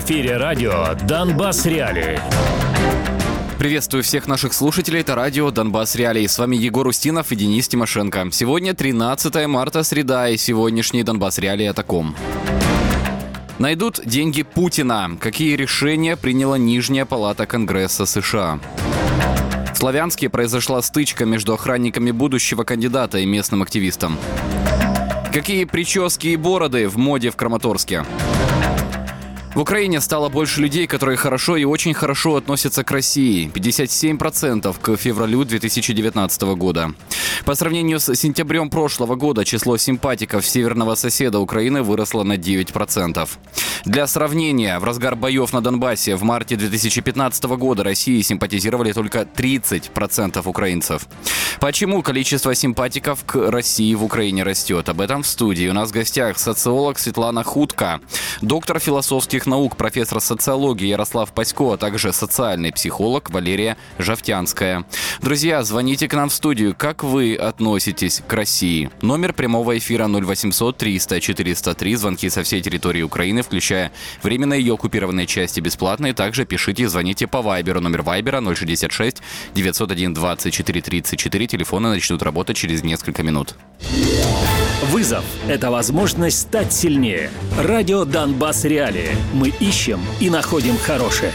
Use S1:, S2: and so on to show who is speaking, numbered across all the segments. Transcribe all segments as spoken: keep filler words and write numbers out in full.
S1: эфире радио «Донбасс Реалии».
S2: Приветствую всех наших слушателей, это радио «Донбасс Реалии». С вами Егор Устинов и Денис Тимошенко. Сегодня тринадцатое марта, среда, и сегодняшний «Донбасс Реалии» о таком. Найдут деньги Путина. Какие решения приняла Нижняя палата Конгресса США? В Славянске произошла стычка между охранниками будущего кандидата и местным активистом. Какие прически и бороды в моде в Краматорске? В Украине стало больше людей, которые хорошо и очень хорошо относятся к России. пятьдесят семь процентов к февралю две тысячи девятнадцатого года. По сравнению с сентябрем прошлого года число симпатиков северного соседа Украины выросло на девять процентов. Для сравнения, в разгар боев на Донбассе в марте две тысячи пятнадцатого года России симпатизировали только тридцать процентов украинцев. Почему количество симпатиков к России в Украине растет? Об этом в студии. У нас в гостях социолог Светлана Хутко, доктор философских наук, профессор социологии Ярослав Пасько, а также социальный психолог Валерия Жовтянская. Друзья, звоните к нам в студию. Как вы относитесь к России? Номер прямого эфира ноль восемьсот триста четыреста три. Звонки со всей территории Украины, включая временно ее оккупированные части, бесплатные. Также пишите и звоните по Вайберу. Номер Вайбера ноль шестьдесят шесть девятьсот один двадцать четыре тридцать четыре. Телефоны начнут работать через несколько минут.
S1: Вызов – это возможность стать сильнее. Радио «Донбасс Реалии». Мы ищем и находим хорошее.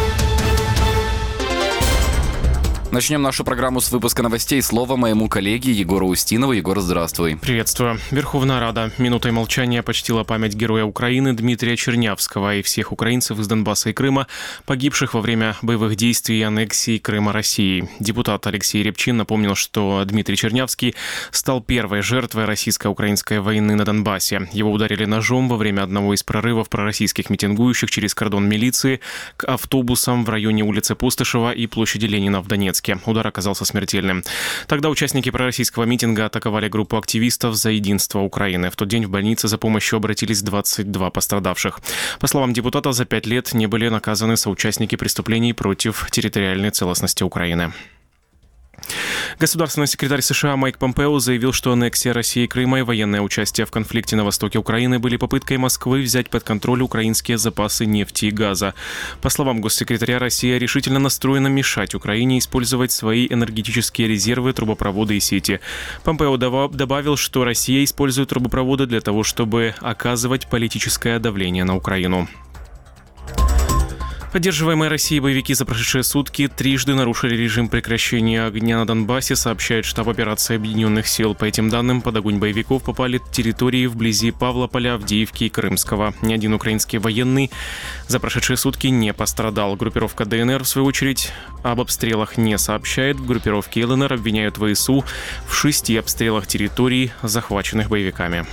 S2: Начнем нашу программу с выпуска новостей. Слово моему коллеге Егору Устинову. Егор, здравствуй.
S3: Приветствую. Верховная Рада минутой молчания почтила память героя Украины Дмитрия Чернявского и всех украинцев из Донбасса и Крыма, погибших во время боевых действий и аннексии Крыма России. Депутат Алексей Рябчин напомнил, что Дмитрий Чернявский стал первой жертвой российско-украинской войны на Донбассе. Его ударили ножом во время одного из прорывов пророссийских митингующих через кордон милиции к автобусам в районе улицы Пустышева и площади Ленина в Донецке. Удар оказался смертельным. Тогда участники пророссийского митинга атаковали группу активистов за единство Украины. В тот день в больнице за помощью обратились двадцать два пострадавших. По словам депутата, за пять лет не были наказаны соучастники преступлений против территориальной целостности Украины. Государственный секретарь США Майк Помпео заявил, что аннексия России Крыма и военное участие в конфликте на востоке Украины были попыткой Москвы взять под контроль украинские запасы нефти и газа. По словам госсекретаря, Россия решительно настроена мешать Украине использовать свои энергетические резервы, трубопроводы и сети. Помпео добавил, что Россия использует трубопроводы для того, чтобы оказывать политическое давление на Украину. Поддерживаемые Россией боевики за прошедшие сутки трижды нарушили режим прекращения огня на Донбассе, сообщает штаб операции Объединенных сил. По этим данным, под огонь боевиков попали территории вблизи Павлополя, Авдеевки и Крымского. Ни один украинский военный за прошедшие сутки не пострадал. Группировка ДНР, в свою очередь, об обстрелах не сообщает. В группировке ЛНР обвиняют ВСУ в шести обстрелах территорий, захваченных боевиками.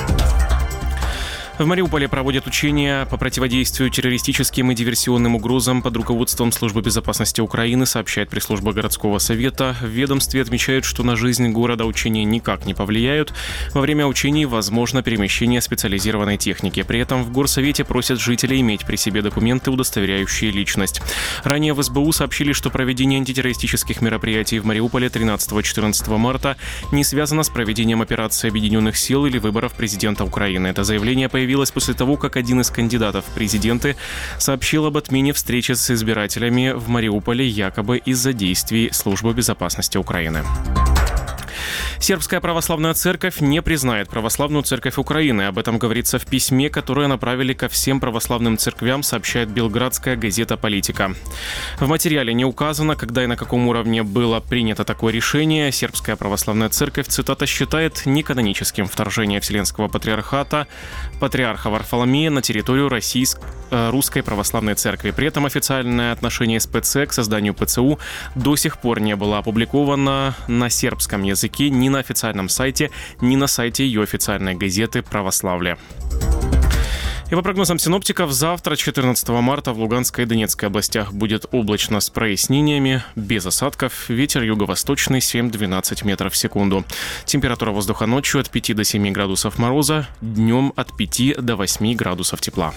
S3: В Мариуполе проводят учения по противодействию террористическим и диверсионным угрозам под руководством Службы безопасности Украины, сообщает пресс-служба городского совета. В ведомстве отмечают, что на жизнь города учения никак не повлияют. Во время учений возможно перемещение специализированной техники. При этом в горсовете просят жителей иметь при себе документы, удостоверяющие личность. Ранее в СБУ сообщили, что проведение антитеррористических мероприятий в Мариуполе тринадцатого-четырнадцатого марта не связано с проведением операции Объединенных сил или выборов президента Украины. Это заявление появилось Появилась после того, как один из кандидатов в президенты сообщил об отмене встречи с избирателями в Мариуполе якобы из-за действий Службы безопасности Украины. Сербская православная церковь не признает православную церковь Украины. Об этом говорится в письме, которое направили ко всем православным церквям, сообщает белградская газета «Политика». В материале не указано, когда и на каком уровне было принято такое решение. Сербская православная церковь, цитата, считает неканоническим вторжение Вселенского патриархата, патриарха Варфоломея на территорию российской, э, русской православной церкви. При этом официальное отношение СПЦ к созданию ПЦУ до сих пор не было опубликовано на сербском языке ни на официальном сайте, ни на сайте ее официальной газеты «Православие». И по прогнозам синоптиков, завтра, четырнадцатого марта, в Луганской и Донецкой областях будет облачно с прояснениями, без осадков. Ветер юго-восточный семь-двенадцать метров в секунду. Температура воздуха ночью от пяти до семи градусов мороза, днем от пяти до восьми градусов тепла.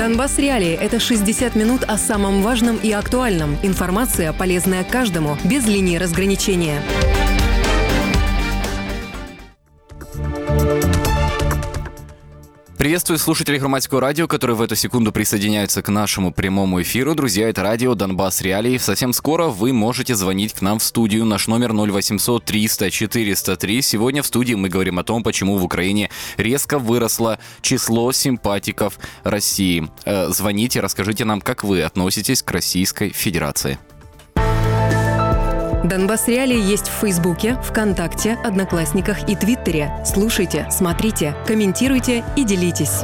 S4: Донбасс Реалии – это шестьдесят минут о самом важном и актуальном. Информация, полезная каждому, без линии разграничения.
S2: Приветствую слушателей Громадского радио, которые в эту секунду присоединяются к нашему прямому эфиру. Друзья, это радио Донбасс Реалии. Совсем скоро вы можете звонить к нам в студию. Наш номер ноль восемьсот триста четыреста три. Сегодня в студии мы говорим о том, почему в Украине резко выросло число симпатиков России. Э, звоните, расскажите нам, как вы относитесь к Российской Федерации.
S4: Донбасс Реалии есть в Фейсбуке, ВКонтакте, Одноклассниках и Твиттере. Слушайте, смотрите, комментируйте и делитесь.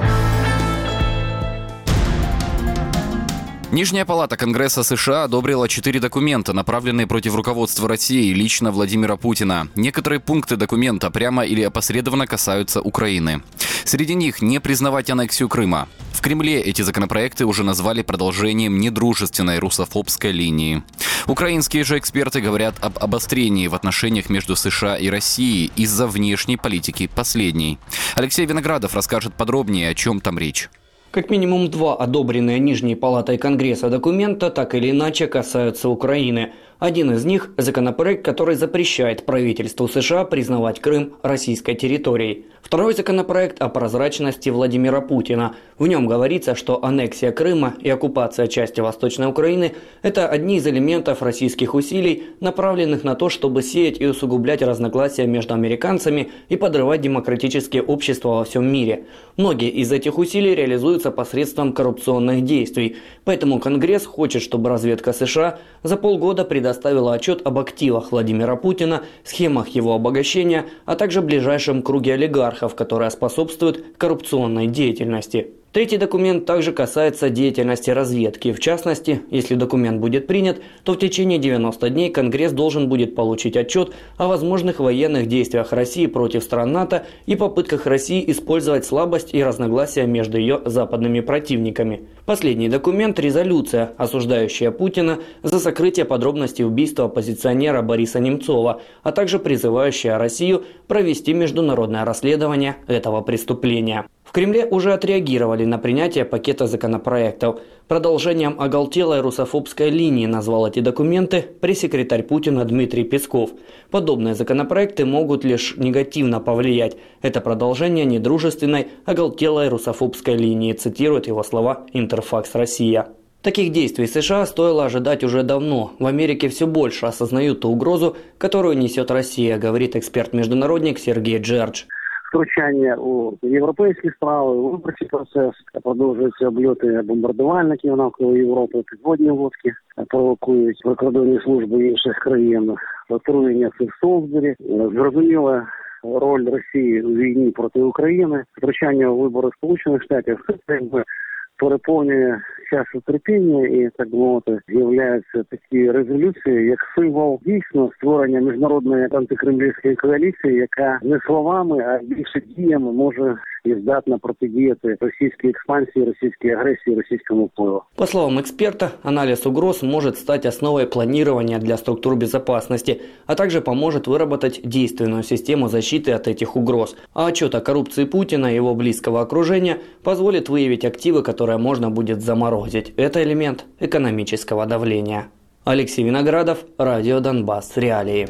S2: Нижняя палата Конгресса США одобрила четыре документа, направленные против руководства России и лично Владимира Путина. Некоторые пункты документа прямо или опосредованно касаются Украины. Среди них не признавать аннексию Крыма. В Кремле эти законопроекты уже назвали продолжением недружественной русофобской линии. Украинские же эксперты говорят об обострении в отношениях между США и Россией из-за внешней политики последней. Алексей Виноградов расскажет подробнее, о чем там речь.
S5: Как минимум два одобренные Нижней палатой Конгресса документа так или иначе касаются Украины. Один из них – законопроект, который запрещает правительству США признавать Крым российской территорией. Второй законопроект о прозрачности Владимира Путина. В нем говорится, что аннексия Крыма и оккупация части Восточной Украины – это одни из элементов российских усилий, направленных на то, чтобы сеять и усугублять разногласия между американцами и подрывать демократические общества во всем мире. Многие из этих усилий реализуются посредством коррупционных действий. Поэтому Конгресс хочет, чтобы разведка США за полгода предоставила отчет об активах Владимира Путина, схемах его обогащения, а также ближайшем круге олигархов, которые способствуют коррупционной деятельности. Третий документ также касается деятельности разведки. В частности, если документ будет принят, то в течение девяноста дней Конгресс должен будет получить отчет о возможных военных действиях России против стран НАТО и попытках России использовать слабость и разногласия между ее западными противниками. Последний документ – резолюция, осуждающая Путина за сокрытие подробностей убийства оппозиционера Бориса Немцова, а также призывающая Россию провести международное расследование этого преступления. В Кремле уже отреагировали на принятие пакета законопроектов. Продолжением оголтелой русофобской линии назвал эти документы пресс-секретарь Путина Дмитрий Песков. Подобные законопроекты могут лишь негативно повлиять. Это продолжение недружественной, оголтелой русофобской линии, цитирует его слова Интерфакс Россия. Таких действий США стоило ожидать уже давно. В Америке все больше осознают ту угрозу, которую несет Россия, говорит эксперт-международник Сергей Джердж.
S6: Втручання у європейські справи, у виборчий процес, продовжуються обльоти бомбардувальників навколо Європи, підводні лодки провокують прикордонні служби інших країн, отруєння цих в Солсбері, зрозуміла роль Росії у війні проти України, втручання у вибори Сполучених Штатів, це якби переповнює часу терпіння і, так би мовити, з'являються такі резолюції, як символ дійсно створення міжнародної антикремлівської коаліції, яка не словами, а більше діями може і здатна протидіяти російській експансії, російській агресії, російському впливу.
S5: По словам эксперта, анализ угроз может стать основой планирования для структур безопасности, а также поможет выработать действенную систему защиты от этих угроз. А отчет о коррупции Путина и его близкого окружения позволит выявить активы, которые можно будет заморозить. Это элемент экономического давления. Алексей Виноградов, радио Донбасс Реалии.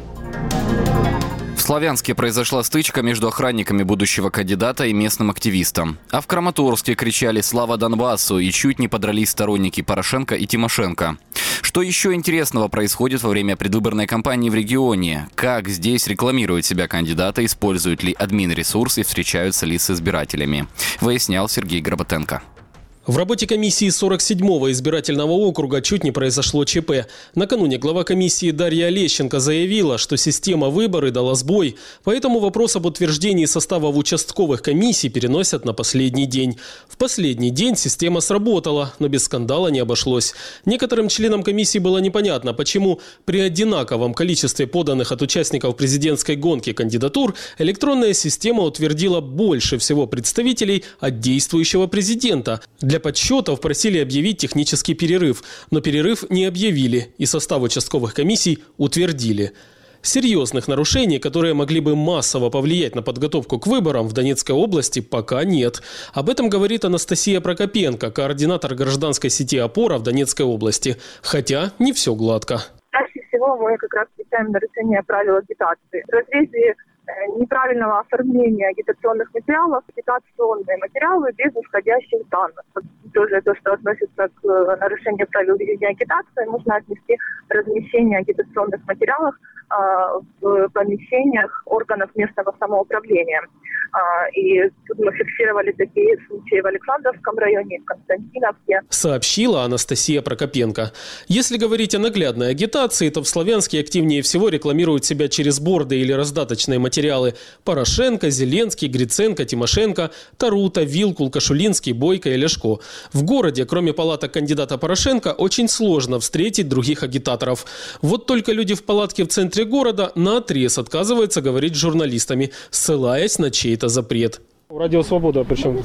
S2: В Славянске произошла стычка между охранниками будущего кандидата и местным активистом. А в Краматорске кричали «Слава Донбассу!» и чуть не подрались сторонники Порошенко и Тимошенко. Что еще интересного происходит во время предвыборной кампании в регионе? Как здесь рекламируют себя кандидаты, используют ли админ-ресурс и встречаются ли с избирателями? Выяснял Сергей Гработенко.
S7: В работе комиссии сорок седьмого избирательного округа чуть не произошло ЧП. Накануне глава комиссии Дарья Олещенко заявила, что система выборы дала сбой, поэтому вопрос об утверждении состава в участковых комиссий переносят на последний день. В последний день система сработала, но без скандала не обошлось. Некоторым членам комиссии было непонятно, почему при одинаковом количестве поданных от участников президентской гонки кандидатур электронная система утвердила больше всего представителей от действующего президента. Для подсчетов просили объявить технический перерыв, но перерыв не объявили и состав участковых комиссий утвердили. Серьезных нарушений, которые могли бы массово повлиять на подготовку к выборам в Донецкой области, пока нет. Об этом говорит Анастасия Прокопенко, координатор гражданской сети «Опора» в Донецкой области. Хотя не все гладко.
S8: Чаще всего мы как раз встречаем нарушение правил агитации. В разрезе неправильного оформления агитационных материалов, агитационные материалы без исходящих данных. Тоже то, что относится к нарушению правил ведения агитации, можно отнести размещение агитационных материалов в помещениях органов местного самоуправления. И тут мы фиксировали такие случаи в Александровском районе, в Константиновке.
S7: Сообщила Анастасия Прокопенко. Если говорить о наглядной агитации, то в Славянске активнее всего рекламируют себя через борды или раздаточные материалы Порошенко, Зеленский, Гриценко, Тимошенко, Тарута, Вилкул, Кашулинский, Бойко и Ляшко. В городе, кроме палаток кандидата Порошенко, очень сложно встретить других агитаторов. Вот только люди в палатке в центре города наотрез отказываются говорить с журналистами, ссылаясь на чей-то запрет.
S9: Радио «Свобода» причем?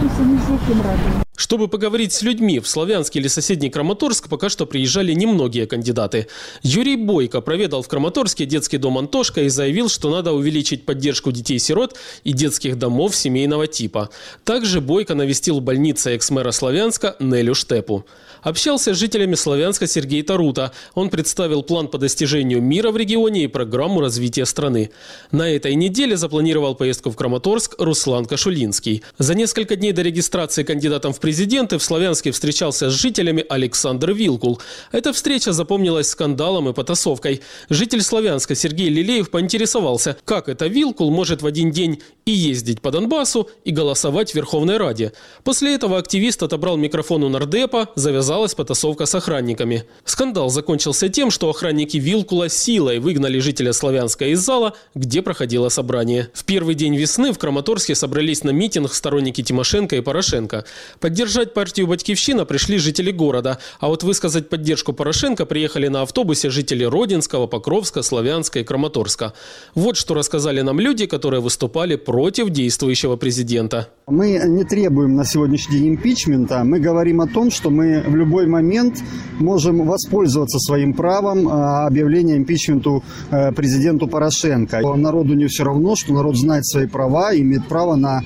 S7: Чтобы поговорить с людьми, в Славянск или соседний Краматорск пока что приезжали немногие кандидаты. Юрий Бойко проведал в Краматорске детский дом «Антошка» и заявил, что надо увеличить поддержку детей-сирот и детских домов семейного типа. Также Бойко навестил в больнице экс-мэра Славянска Нелю Штепу. Общался с жителями Славянска Сергей Тарута. Он представил план по достижению мира в регионе и программу развития страны. На этой неделе запланировал поездку в Краматорск Руслан Кашулинский. За несколько дней до регистрации кандидатом в президенты в Славянске встречался с жителями Александр Вилкул. Эта встреча запомнилась скандалом и потасовкой. Житель Славянска Сергей Лилеев поинтересовался, как это Вилкул может в один день и ездить по Донбассу, и голосовать в Верховной Раде. После этого активист отобрал микрофон у нардепа, завязалась потасовка с охранниками. Скандал закончился тем, что охранники Вилкула силой выгнали жителя Славянска из зала, где проходило собрание. В первый день весны в Краматорске собрались на митинг сторонники Тимошенко и Порошенко. Поддержать партию «Батькивщина» пришли жители города, а вот высказать поддержку Порошенко приехали на автобусе жители Родинского, Покровска, Славянска и Краматорска. Вот что рассказали нам люди, которые выступали против действующего президента.
S10: Мы не требуем на сегодняшний день импичмента. Мы говорим о том, что мы в любой момент можем воспользоваться своим правом объявления импичменту президенту Порошенко. Народу не все равно, что народ знает свои права, имеет право на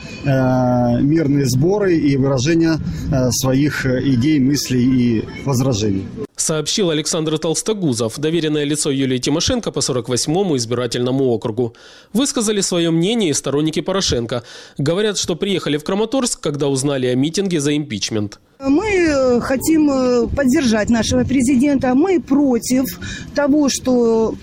S10: мирные сборы и выражение своих идей, мыслей и возражений.
S7: Сообщил Александр Толстогузов, доверенное лицо Юлии Тимошенко по сорок восьмому избирательному округу. Высказали свое мнение и сторонники Порошенко. Говорят, что приехали в Краматорск, когда узнали о митинге за импичмент.
S11: Мы хотим поддержать нашего президента. Мы против того, что...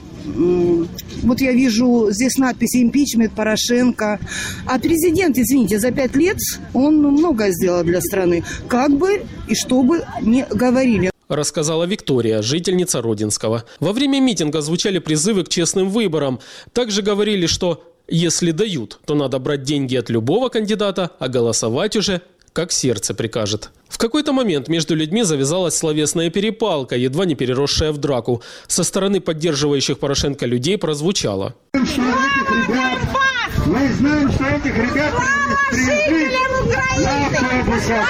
S11: Вот я вижу здесь надпись «Импичмент Порошенко». А президент, извините, за пять лет он многое сделал для страны. Как бы и что бы ни говорили.
S7: Рассказала Виктория, жительница Родинского. Во время митинга звучали призывы к честным выборам. Также говорили, что если дают, то надо брать деньги от любого кандидата, а голосовать уже как сердце прикажет. В какой-то момент между людьми завязалась словесная перепалка, едва не переросшая в драку. Со стороны поддерживающих Порошенко людей прозвучало.
S12: Мы знаем, что этих ребят привезли на автобусах.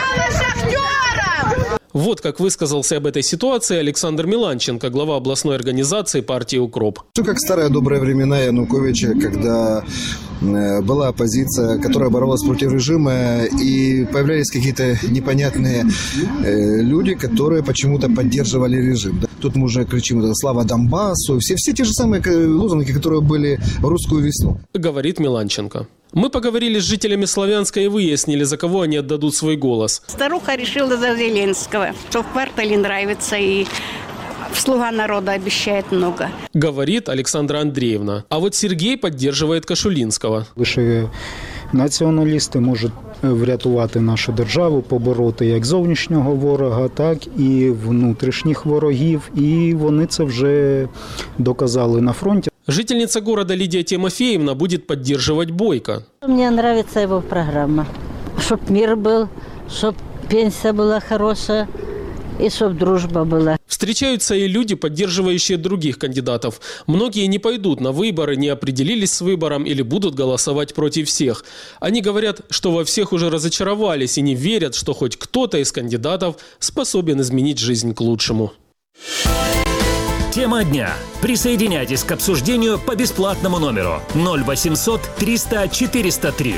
S7: Вот как высказался об этой ситуации Александр Миланченко, глава областной организации партии «Укроп».
S13: Все как в старые добрые времена Януковича, когда была оппозиция, которая боролась против режима, и появлялись какие-то непонятные люди, которые почему-то поддерживали режим. Тут мы уже кричим «Слава Донбассу», все, все те же самые лозунги, которые были в русскую весну. Говорит Миланченко. Мы поговорили с жителями Славянска и выяснили, за кого они отдадут свой голос.
S14: Старуха решила за Зеленского, что в квартале нравится и «Слуга народа» обещает много.
S7: Говорит Александра Андреевна. А вот Сергей поддерживает Кашулинского.
S15: Лише націоналісти можуть врятувати нашу державу, побороти як зовнішнього ворога, так і внутрішніх ворогів. І вони це вже доказали на фронті.
S7: Жительница города Лидия Тимофеевна будет поддерживать Бойко.
S16: Мне нравится его программа. Чтоб мир был, чтоб пенсия была хорошая и чтоб дружба была.
S7: Встречаются и люди, поддерживающие других кандидатов. Многие не пойдут на выборы, не определились с выбором или будут голосовать против всех. Они говорят, что во всех уже разочаровались и не верят, что хоть кто-то из кандидатов способен изменить жизнь к лучшему.
S1: Тема дня. Присоединяйтесь к обсуждению по бесплатному номеру ноль восемьсот триста четыреста три.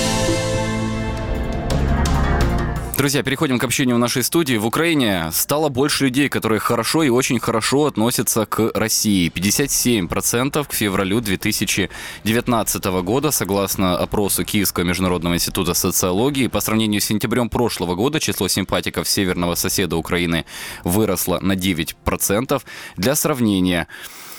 S2: Друзья, переходим к общению в нашей студии. В Украине стало больше людей, которые хорошо и очень хорошо относятся к России. пятьдесят семь процентов к февралю две тысячи девятнадцатого года, согласно опросу Киевского международного института социологии. По сравнению с сентябрем прошлого года число симпатиков северного соседа Украины выросло на девять процентов. Для сравнения,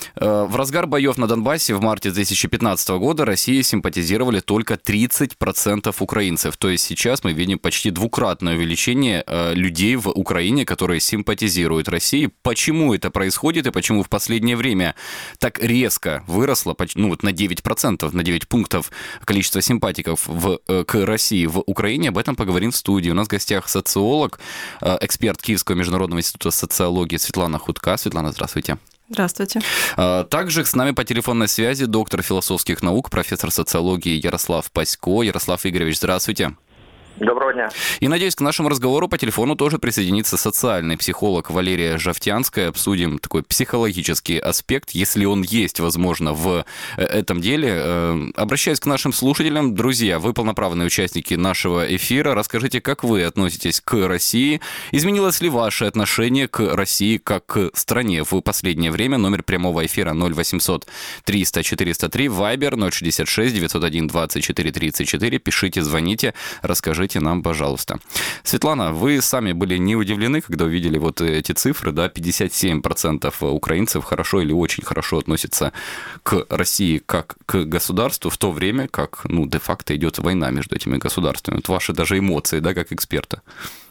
S2: в разгар боев на Донбассе в марте две тысячи пятнадцатого года России симпатизировали только тридцать процентов украинцев. То есть сейчас мы видим почти двукратное увеличение людей в Украине, которые симпатизируют России. Почему это происходит и почему в последнее время так резко выросло, ну вот на девять процентов, на девять пунктов количество симпатиков в, к России в Украине, об этом поговорим в студии. У нас в гостях социолог, эксперт Киевского международного института социологии Светлана Хутка. Светлана, здравствуйте.
S9: Здравствуйте.
S2: Также с нами по телефонной связи доктор философских наук, профессор социологии Ярослав Пасько. Ярослав Игоревич, здравствуйте.
S17: Доброго дня.
S2: И, надеюсь, к нашему разговору по телефону тоже присоединится социальный психолог Валерия Жовтянская. Обсудим такой психологический аспект, если он есть, возможно, в этом деле. Обращаюсь к нашим слушателям. Друзья, вы полноправные участники нашего эфира. Расскажите, как вы относитесь к России? Изменилось ли ваше отношение к России как к стране в последнее время? Номер прямого эфира ноль восемьсот триста четыреста три, Вайбер ноль шестьдесят шесть девятьсот один двадцать четыре тридцать четыре. Пишите, звоните, расскажите нам, пожалуйста. Светлана, вы сами были не удивлены, когда увидели вот эти цифры, да, пятьдесят семь процентов украинцев хорошо или очень хорошо относятся к России как к государству, в то время как, ну, де-факто идет война между этими государствами. Вот ваши даже эмоции, да, как эксперта.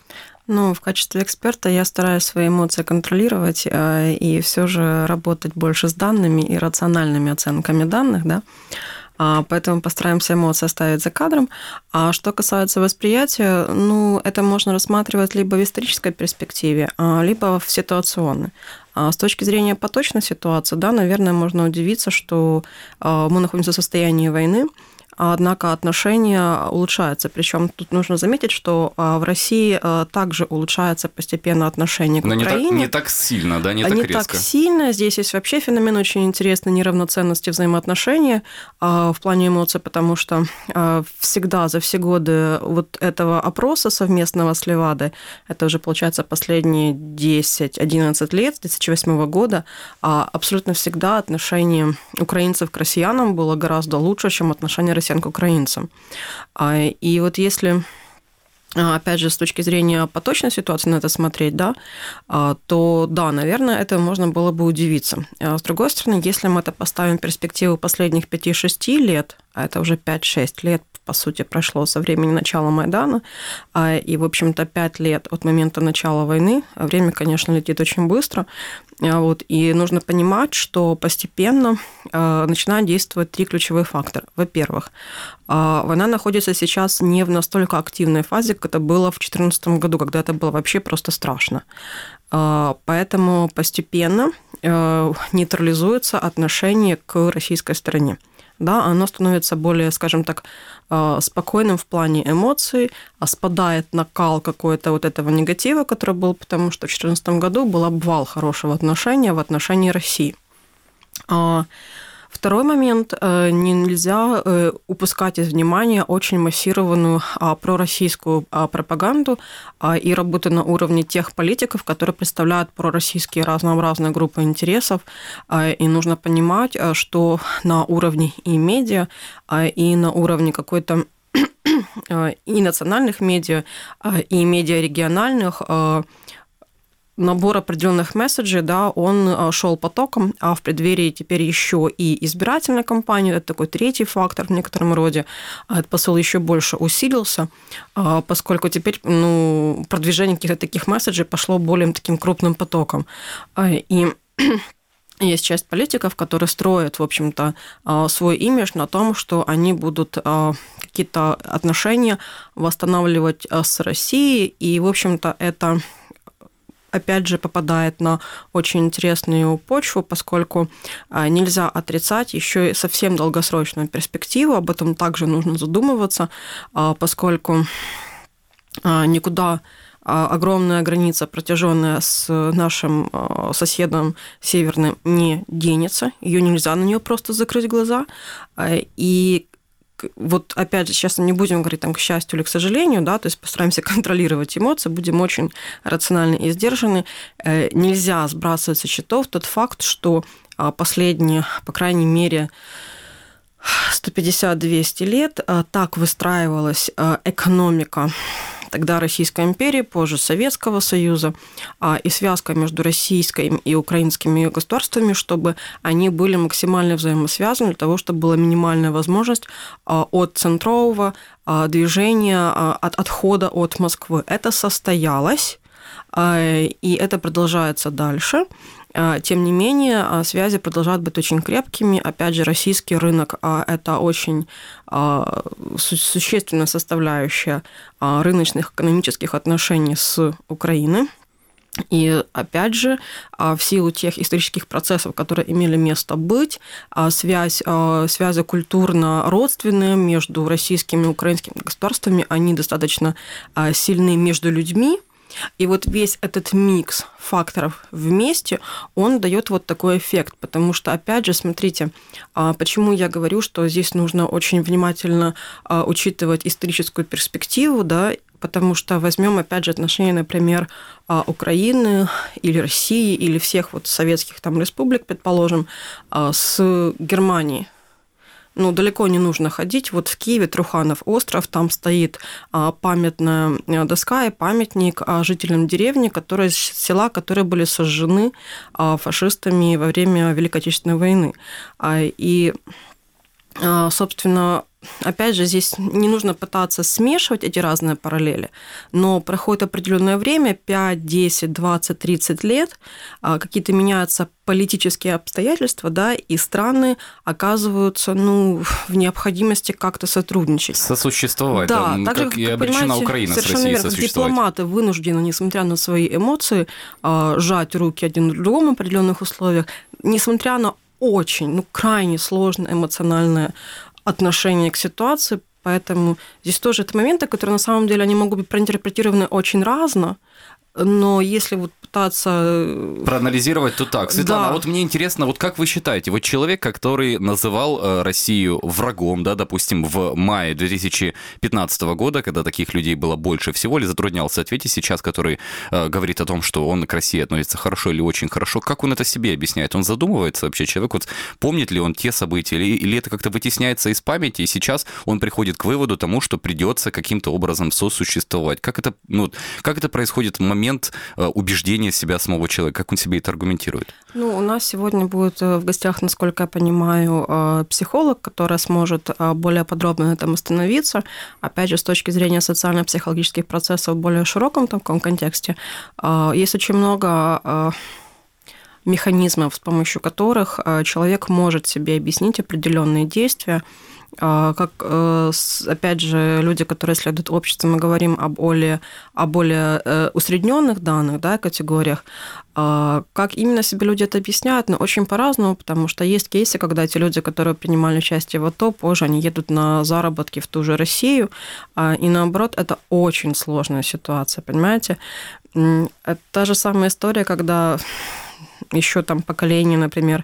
S9: Ну, в качестве эксперта я стараюсь свои эмоции контролировать и все же работать больше с данными и рациональными оценками данных, да. Поэтому постараемся эмоции оставить за кадром. А что касается восприятия, ну, это можно рассматривать либо в исторической перспективе, либо в ситуационной. С точки зрения поточной ситуации, да, наверное, можно удивиться, что мы находимся в состоянии войны, однако отношения улучшаются. Причем тут нужно заметить, что в России также улучшается постепенно отношение к
S2: Но
S9: Украине.
S2: Не так, не так сильно, да, не так
S9: не
S2: резко.
S9: Не так сильно. Здесь есть вообще феномен очень интересный неравноценности взаимоотношений в плане эмоций, потому что всегда за все годы вот этого опроса совместного с Левадой, это уже, получается, последние десять-одиннадцать лет, с две тысячи восьмого года, абсолютно всегда отношение украинцев к россиянам было гораздо лучше, чем отношение россиян к украинцам. И вот если, опять же, с точки зрения поточной ситуации на это смотреть, да, то, да, наверное, это можно было бы удивиться. С другой стороны, если мы это поставим в перспективу последних пяти-шести лет, а это уже пять-шесть лет, по сути, прошло со времени начала Майдана, и, в общем-то, пять лет от момента начала войны, время, конечно, летит очень быстро, вот, и нужно понимать, что постепенно начинают действовать три ключевых фактора. Во-первых, война находится сейчас не в настолько активной фазе, как это было в две тысячи четырнадцатом году, когда это было вообще просто страшно. Поэтому постепенно нейтрализуется отношение к российской стороне. Да, оно становится более, скажем так, спокойным в плане эмоций, спадает накал какой-то вот этого негатива, который был, потому что в две тысячи четырнадцатом году был обвал хорошего отношения в отношении России. Второй момент. Нельзя упускать из внимания очень массированную пророссийскую пропаганду и работу на уровне тех политиков, которые представляют пророссийские разнообразные группы интересов. И нужно понимать, что на уровне и медиа, и на уровне какой-то и национальных медиа, и медиа региональных набор определенных месседжей, да, он шел потоком, а в преддверии теперь еще и избирательной кампании, это такой третий фактор в некотором роде, этот посыл еще больше усилился, поскольку теперь, ну, продвижение каких-то таких месседжей пошло более таким крупным потоком. И есть часть политиков, которые строят, в общем-то, свой имидж на том, что они будут какие-то отношения восстанавливать с Россией, и, в общем-то, это опять же, попадает на очень интересную почву, поскольку нельзя отрицать еще и совсем долгосрочную перспективу, об этом также нужно задумываться, поскольку никуда огромная граница, протяженная с нашим соседом северным, не денется. Ее нельзя на нее просто закрыть глаза. И вот опять же, сейчас не будем говорить там, к счастью или к сожалению, да, то есть постараемся контролировать эмоции, будем очень рациональны и сдержаны. Нельзя сбрасывать со счетов тот факт, что последние, по крайней мере, сто пятьдесят - двести лет так выстраивалась экономика тогда Российской империи, позже Советского Союза, и связка между российской и украинскими государствами, чтобы они были максимально взаимосвязаны, для того, чтобы была минимальная возможность от центрового движения, от отхода от Москвы. Это состоялось, и это продолжается дальше. Тем не менее, связи продолжают быть очень крепкими. Опять же, российский рынок – это очень существенная составляющая рыночных экономических отношений с Украиной. И, опять же, в силу тех исторических процессов, которые имели место быть, связь, связи культурно-родственные между российскими и украинскими государствами, они достаточно сильны между людьми. И вот весь этот микс факторов вместе, он дает вот такой эффект, потому что, опять же, смотрите, почему я говорю, что здесь нужно очень внимательно учитывать историческую перспективу, да, потому что возьмем, опять же, отношения, например, Украины или России, или всех вот советских там республик, предположим, с Германией. Ну, далеко не нужно ходить. Вот в Киеве Труханов остров, там стоит памятная доска и памятник жителям деревни, которые, села, которые были сожжены фашистами во время Великой Отечественной войны. И, собственно, опять же, здесь не нужно пытаться смешивать эти разные параллели, но проходит определенное время, пять, десять, двадцать, тридцать лет, какие-то меняются политические обстоятельства, да, и страны оказываются, ну, в необходимости как-то сотрудничать.
S2: Сосуществовать,
S9: да,
S2: да,
S9: так
S2: как
S9: же,
S2: и
S9: как,
S2: обречена Украина с Россией
S9: верно,
S2: сосуществовать.
S9: Дипломаты вынуждены, несмотря на свои эмоции, сжать руки один другому в определенных условиях, несмотря на очень, ну, крайне сложное эмоциональное отношение к ситуации, поэтому здесь тоже это моменты, которые на самом деле они могут быть проинтерпретированы очень разно, но если вот пытаться...
S2: Проанализировать, то так. Светлана,
S9: да.
S2: а вот мне интересно, вот как вы считаете, вот человек, который называл Россию врагом, да, допустим, в мае две тысячи пятнадцатого года, когда таких людей было больше всего, или затруднялся ответить сейчас, который э, говорит о том, что он к России относится хорошо или очень хорошо, как он это себе объясняет? Он задумывается вообще, человек, вот помнит ли он те события, или, или это как-то вытесняется из памяти, и сейчас он приходит к выводу тому, что придется каким-то образом сосуществовать? Как это, ну, как это происходит в момент убеждения себя самого человека? Как он себе это аргументирует?
S9: Ну, у нас сегодня будет в гостях, насколько я понимаю, психолог, который сможет более подробно на этом остановиться. Опять же, с точки зрения социально-психологических процессов в более широком таком контексте. Есть очень много механизмов, с помощью которых человек может себе объяснить определенные действия. Как, опять же, люди, которые исследуют общество, мы говорим о более, о более усредненных данных, да, категориях. Как именно себе люди это объясняют, но очень по-разному, потому что есть кейсы, когда эти люди, которые принимали участие в АТО, позже они едут на заработки в ту же Россию, и наоборот, это очень сложная ситуация, понимаете? Это та же самая история, когда еще там поколение, например,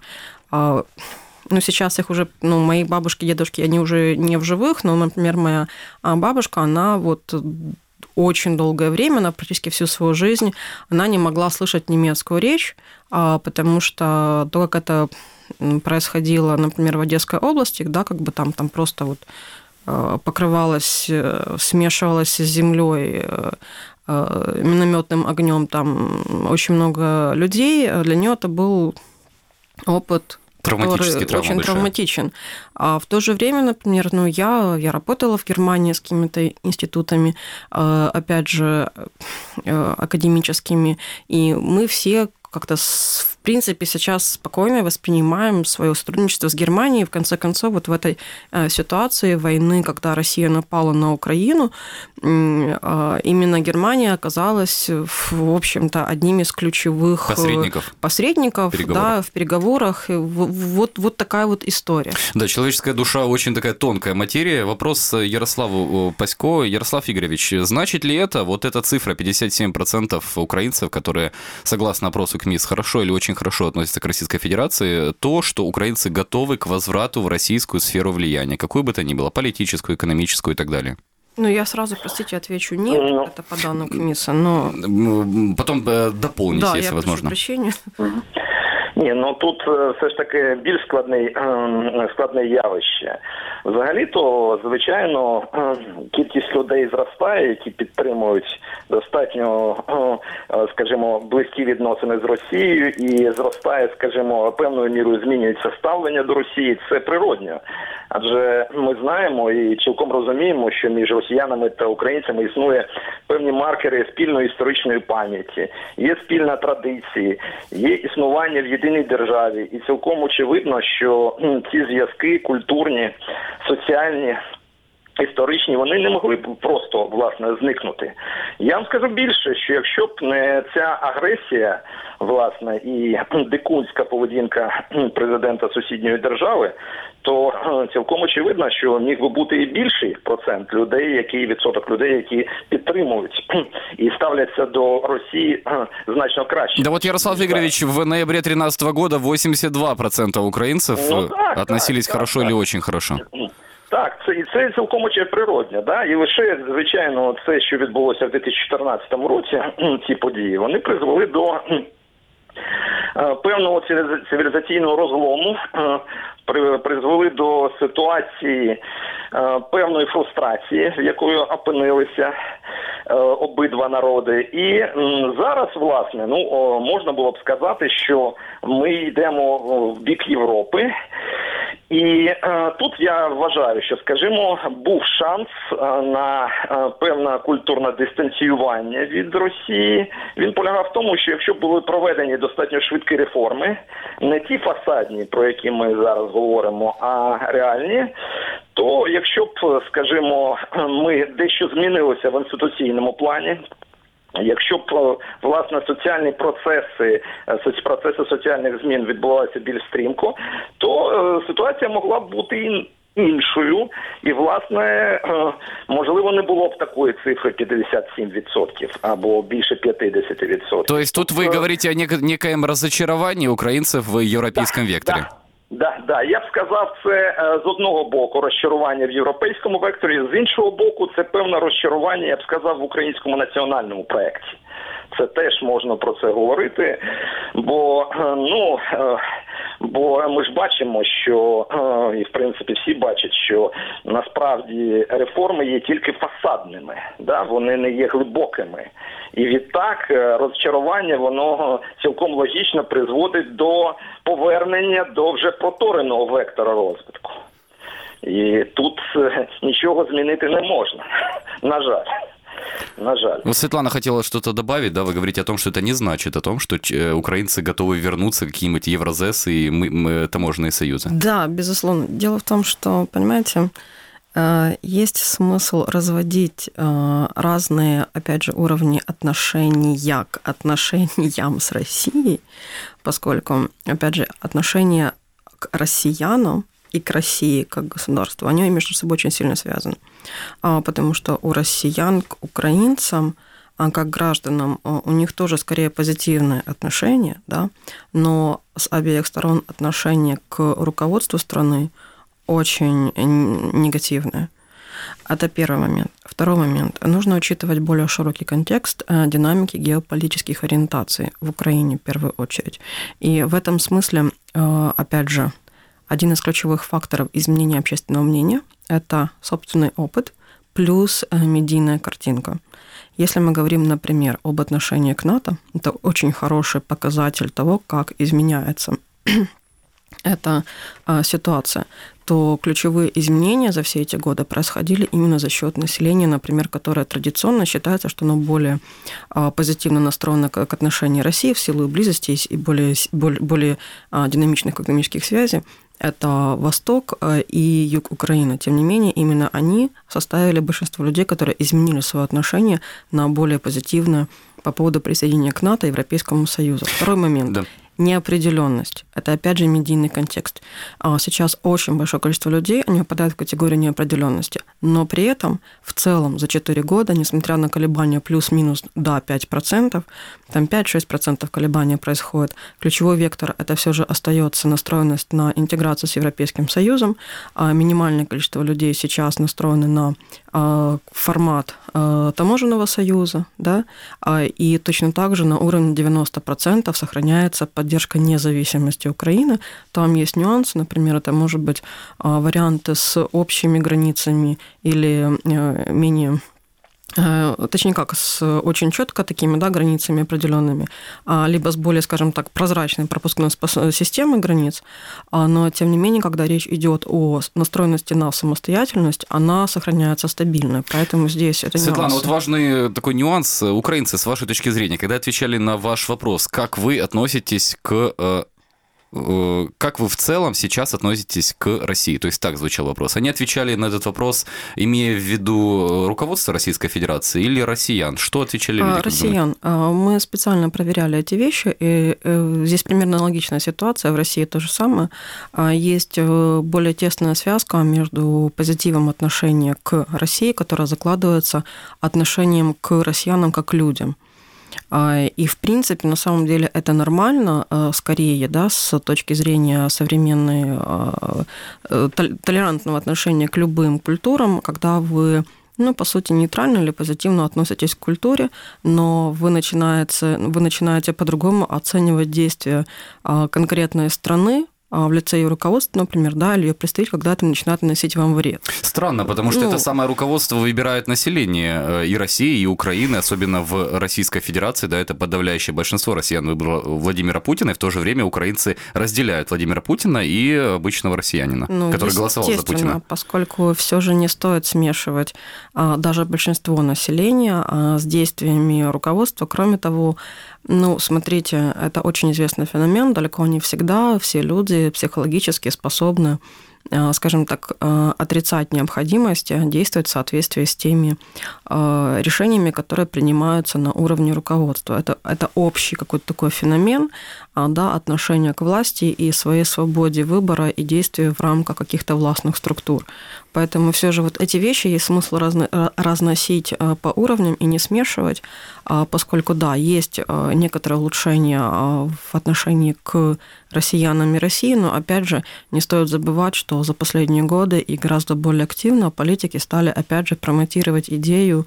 S9: ну, сейчас их уже, ну, мои бабушки, дедушки, они уже не в живых, но, например, моя бабушка, она вот очень долгое время, она практически всю свою жизнь, она не могла слышать немецкую речь, потому что то, как это происходило, например, в Одесской области, да, как бы там, там просто вот покрывалось, смешивалось с землей, минометным огнем, там очень много людей, для нее это был опыт, который очень травматичен. А в то же время, например, ну, я, я работала в Германии с какими-то институтами, опять же, академическими, и мы все как-то в принципе сейчас спокойно воспринимаем свое сотрудничество с Германией. В конце концов, вот в этой ситуации войны, когда Россия напала на Украину, именно Германия оказалась, в общем-то, одним из ключевых
S2: посредников,
S9: посредников да, в переговорах. Вот, вот такая вот история.
S2: Да, человеческая душа очень такая тонкая материя. Вопрос Ярославу Пасько. Ярослав Игоревич, значит ли это, вот эта цифра пятьдесят семь процентов украинцев, которые, согласно опросу КМИС, хорошо или очень хорошо относятся к Российской Федерации, то, что украинцы готовы к возврату в российскую сферу влияния, какую бы то ни было, политическую, экономическую и так далее?
S9: Ну, я сразу, простите, отвечу нет, это по данным КМИСа, но...
S2: Потом дополните,
S9: да,
S2: если
S9: я
S2: возможно.
S9: Да, я прошу прощения.
S17: Ні, ну тут все ж таки більш складний, складне явище. Взагалі-то, звичайно, кількість людей зростає, які підтримують достатньо, скажімо, близькі відносини з Росією, і зростає, скажімо, певною мірою змінюється ставлення до Росії. Це природньо. Адже ми знаємо і цілком розуміємо, що між росіянами та українцями існує певні маркери спільної історичної пам'яті, є спільна традиції, є існування в єдиній державі. І цілком очевидно, що ці зв'язки культурні, соціальні, історичні, вони не могли б просто, власне, зникнути. Я вам скажу більше, що якщо б не ця агресія, власне, і дикунська поведінка президента сусідньої держави, то цілком очевидно, що міг би бути і більший процент людей, які, відсоток людей, які підтримують і ставляться до Росії значно краще.
S2: Да вот, Ярослав Игоревич, в ноябре две тысячи тринадцатого года восемьдесят два процента украинцев ну, так, относились так, хорошо так, или так. очень хорошо.
S17: Так, це і це цілком очевидно природне, да, і лише, звичайно, це, що відбулося в дві тисячі чотирнадцятому році, ці події, вони призвели до певного цивілізаційного розлому, призвели до ситуації певної фрустрації, в якої опинилися обидва народи. І зараз, власне, ну, можна було б сказати, що ми йдемо в бік Європи. І е, тут я вважаю, що, скажімо, був шанс е, на е, певне культурне дистанціювання від Росії. Він полягав в тому, що якщо були проведені достатньо швидкі реформи, не ті фасадні, про які ми зараз говоримо, а реальні, то якщо б, скажімо, ми дещо змінилися в інституційному плані, якщо б, власне, соціальні процеси, процеси соціальних змін відбувалися більш стрімко, то ситуація могла б бути іншою. І, власне, можливо, не було б такої цифри пятьдесят семь процентов або більше пятьдесят процентов.
S2: То есть тут вы говорите о некоем разочаровании украинцев в европейском
S17: да,
S2: векторе?
S17: Да. Да, да, я б сказав, це з одного боку розчарування в європейському векторі, з іншого боку це певне розчарування, я б сказав, в українському національному проєкті. Це теж можна про це говорити, бо, ну, бо ми ж бачимо, що, і в принципі всі бачать, що насправді реформи є тільки фасадними, да? Вони не є глибокими. І відтак розчарування, воно цілком логічно призводить до повернення до вже протореного вектора розвитку. І тут нічого змінити не можна, на жаль. На жаль.
S2: Вот Светлана хотела что-то добавить, да, вы говорите о том, что это не значит о том, что украинцы готовы вернуться к каким-нибудь Евразес и мы, мы, таможенные союзы.
S9: Да, безусловно. Дело в том, что, понимаете, есть смысл разводить разные, опять же, уровни отношения к отношениям с Россией, поскольку, опять же, отношения к россиянам и к России как государству, они между собой очень сильно связаны. Потому что у россиян к украинцам, как гражданам, у них тоже скорее позитивное отношение, да, но с обеих сторон отношение к руководству страны очень негативное. Это первый момент. Второй момент. Нужно учитывать более широкий контекст динамики геополитических ориентаций в Украине в первую очередь. И в этом смысле, опять же, один из ключевых факторов изменения общественного мнения – это собственный опыт плюс медийная картинка. Если мы говорим, например, об отношении к НАТО, это очень хороший показатель того, как изменяется эта а, ситуация, то ключевые изменения за все эти годы происходили именно за счет населения, например, которое традиционно считается, что оно более а, позитивно настроено к, к отношению России в силу близости и более, более, более а, динамичных экономических связей. Это Восток и Юг Украины. Тем не менее, именно они составили большинство людей, которые изменили свое отношение на более позитивное по поводу присоединения к НАТО и Европейскому Союзу. Второй момент. Да. Неопределенность. Это, опять же, медийный контекст. Сейчас очень большое количество людей, они попадают в категорию неопределенности, но при этом в целом за четыре года, несмотря на колебания плюс-минус, да, пять процентов, там пять-шесть процентов колебания происходит, ключевой вектор – это все же остается настроенность на интеграцию с Европейским Союзом, а минимальное количество людей сейчас настроены на формат таможенного союза, да, и точно так же на уровне девяносто процентов сохраняется поддержка независимости Украины. Там есть нюансы, например, это может быть варианты с общими границами или менее... Точнее как, с очень четко такими, да, границами определенными, либо с более, скажем так, прозрачной пропускной системой границ, но, тем не менее, когда речь идет о настроенности на самостоятельность, она сохраняется стабильной, поэтому здесь это
S2: Светлана,
S9: нюансы.
S2: вот важный такой нюанс. Украинцы, с вашей точки зрения, когда отвечали на ваш вопрос, как вы относитесь к... Как вы в целом сейчас относитесь к России? То есть так звучал вопрос. Они отвечали на этот вопрос, имея в виду руководство Российской Федерации или россиян? Что отвечали люди?
S9: Россиян. Мы специально проверяли эти вещи, и здесь примерно аналогичная ситуация. В России то же самое. Есть более тесная связка между позитивом отношения к России, которая закладывается отношением к россиянам как к людям. И, в принципе, на самом деле это нормально, скорее, да, с точки зрения современной толерантного отношения к любым культурам, когда вы, ну, по сути, нейтрально или позитивно относитесь к культуре, но вы начинаете, вы начинаете по-другому оценивать действия конкретной страны, в лице ее руководства, например, да, или ее представитель, когда это начинает наносить вам вред.
S2: Странно, потому что
S9: ну,
S2: это самое руководство выбирает население и России, и Украины, особенно в Российской Федерации, да, это подавляющее большинство россиян выбрало Владимира Путина, и в то же время украинцы разделяют Владимира Путина и обычного россиянина, ну, который голосовал за Путина.
S9: Поскольку все же не стоит смешивать а, даже большинство населения а, с действиями руководства. Кроме того, ну, смотрите, это очень известный феномен, далеко не всегда все люди психологически способны, скажем так, отрицать необходимость действовать в соответствии с теми решениями, которые принимаются на уровне руководства. Это, это общий какой-то такой феномен, да, отношение к власти и своей свободе выбора и действия в рамках каких-то властных структур. Поэтому все же вот эти вещи есть смысл разно, разносить по уровням и не смешивать, поскольку, да, есть некоторое улучшение в отношении к россиянам и России, но, опять же, не стоит забывать, что за последние годы и гораздо более активно политики стали, опять же, промотировать идею...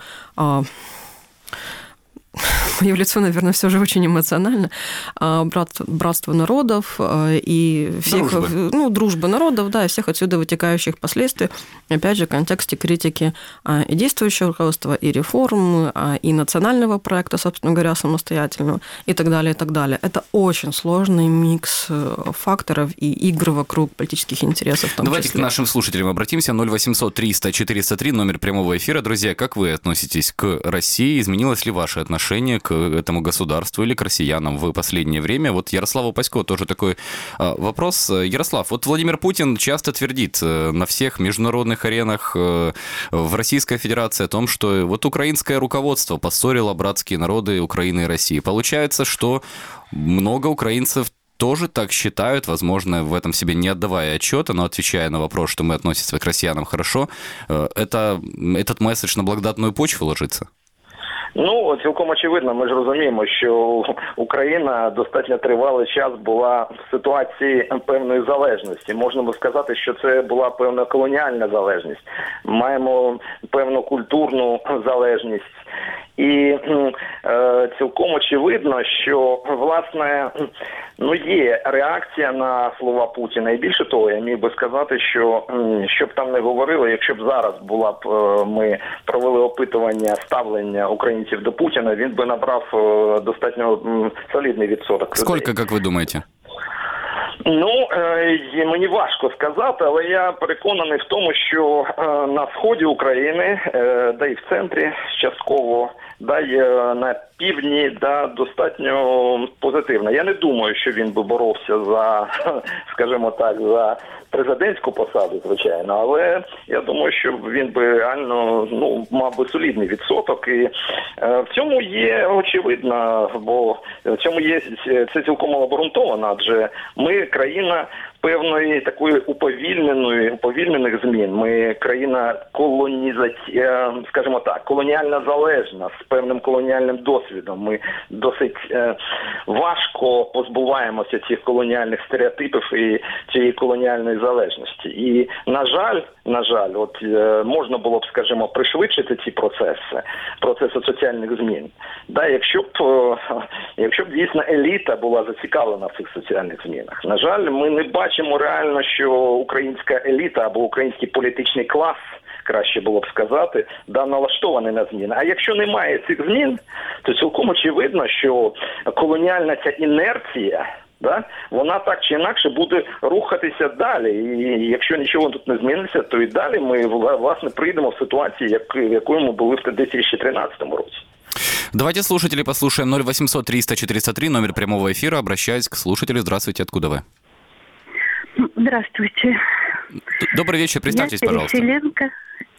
S9: Мое лицо, наверное, все же очень эмоционально. Братство, братство народов и всех, дружбы. ну, дружбы народов, да, и всех отсюда вытекающих последствий. Опять же, в контексте критики и действующего руководства, и реформ, и национального проекта, собственно говоря, самостоятельного, и так далее, и так далее. Это очень сложный микс факторов и игр вокруг политических интересов. В том
S2: Давайте
S9: числе.
S2: к нашим слушателям обратимся. ноль восемьсот триста четыреста три, номер прямого эфира. Друзья, как вы относитесь к России? Изменилось ли ваше отношение к этому государству или к россиянам в последнее время? Вот Ярославу Пасько тоже такой вопрос. Ярослав, вот Владимир Путин часто твердит на всех международных аренах в Российской Федерации о том, что вот украинское руководство поссорило братские народы Украины и России. Получается, что много украинцев тоже так считают, возможно, в этом себе не отдавая отчета, но отвечая на вопрос, что мы относимся к россиянам хорошо, это, этот месседж на благодатную почву ложится?
S17: Ну, цілком очевидно, ми ж розуміємо, що Україна достатньо тривалий час була в ситуації певної залежності. Можна би сказати, що це була певна колоніальна залежність. Маємо певну культурну залежність. І е, цілком очевидно, що, власне, ну, є реакція на слова Путіна. І більше того, я міг би сказати, що, що б там не говорили, якщо б зараз була б, ми провели опитування ставлення українців до Путіна, він би набрав достатньо солідний відсоток.
S2: Скільки, як ви думаєте?
S17: Ну, е, мені важко сказати, але я переконаний в тому, що е, на сході України, е, да і в центрі частково, да й е, на півдні, да, достатньо позитивно. Я не думаю, що він би боровся за, скажімо так, за президентську посаду, звичайно, але я думаю, що він би реально, ну, мав би солідний відсоток. І е, в цьому є очевидно, бо в цьому є, це цілком обґрунтовано, адже ми країна певної такої уповільненої, уповільнених змін. Ми країна колонізація, скажімо так, колоніально залежна, з певним колоніальним досвідом. Ми досить е, важко позбуваємося цих колоніальних стереотипів і цієї колоніальної залежності. І, на жаль, на жаль, от е, можна було б, скажімо, пришвидшити ці процеси, процеси соціальних змін. Да, якщо б, е, якщо б дійсно еліта була зацікавлена в цих соціальних змінах. На жаль, ми не бачимо реально, що українська еліта або український політичний клас, краще було б сказати, да, налаштований на зміни. А якщо немає цих змін, то цілком очевидно, що колоніальна ця інерція, да, вона так чи інакше буде рухатися далі. І якщо нічого тут не зміниться, то і далі ми, власне, прийдемо в ситуацію, як, в якої ми були в дві тисячі тринадцятому році.
S2: Давайте слушателей послушаем. ноль восемьсот триста четыреста три, номер прямого эфира. Обращаюсь к слушателю. Здравствуйте, откуда вы?
S18: Здравствуйте.
S2: Добрый вечер, представьтесь,
S18: я
S2: пожалуйста.
S18: переселенка.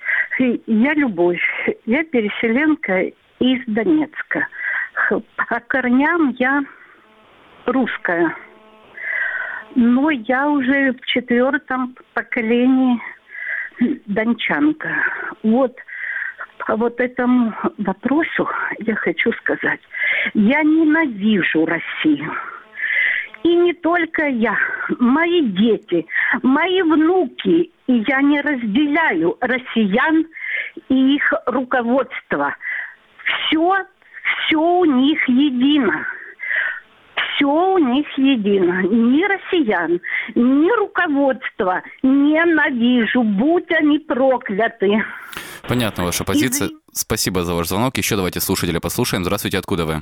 S18: Я Любовь. Я переселенка из Донецка. По корням я русская. Но я уже в четвертом поколении дончанка. Вот. По вот этому вопросу я хочу сказать. Я ненавижу Россию. И не только я, мои дети, мои внуки. И я не разделяю россиян и их руководство. Все, все у них едино. Все у них едино. Ни россиян, ни руководство ненавижу. Будь они прокляты.
S2: Понятна ваша позиция. Извини. Спасибо за ваш звонок. Еще давайте слушателя послушаем. Здравствуйте, откуда вы?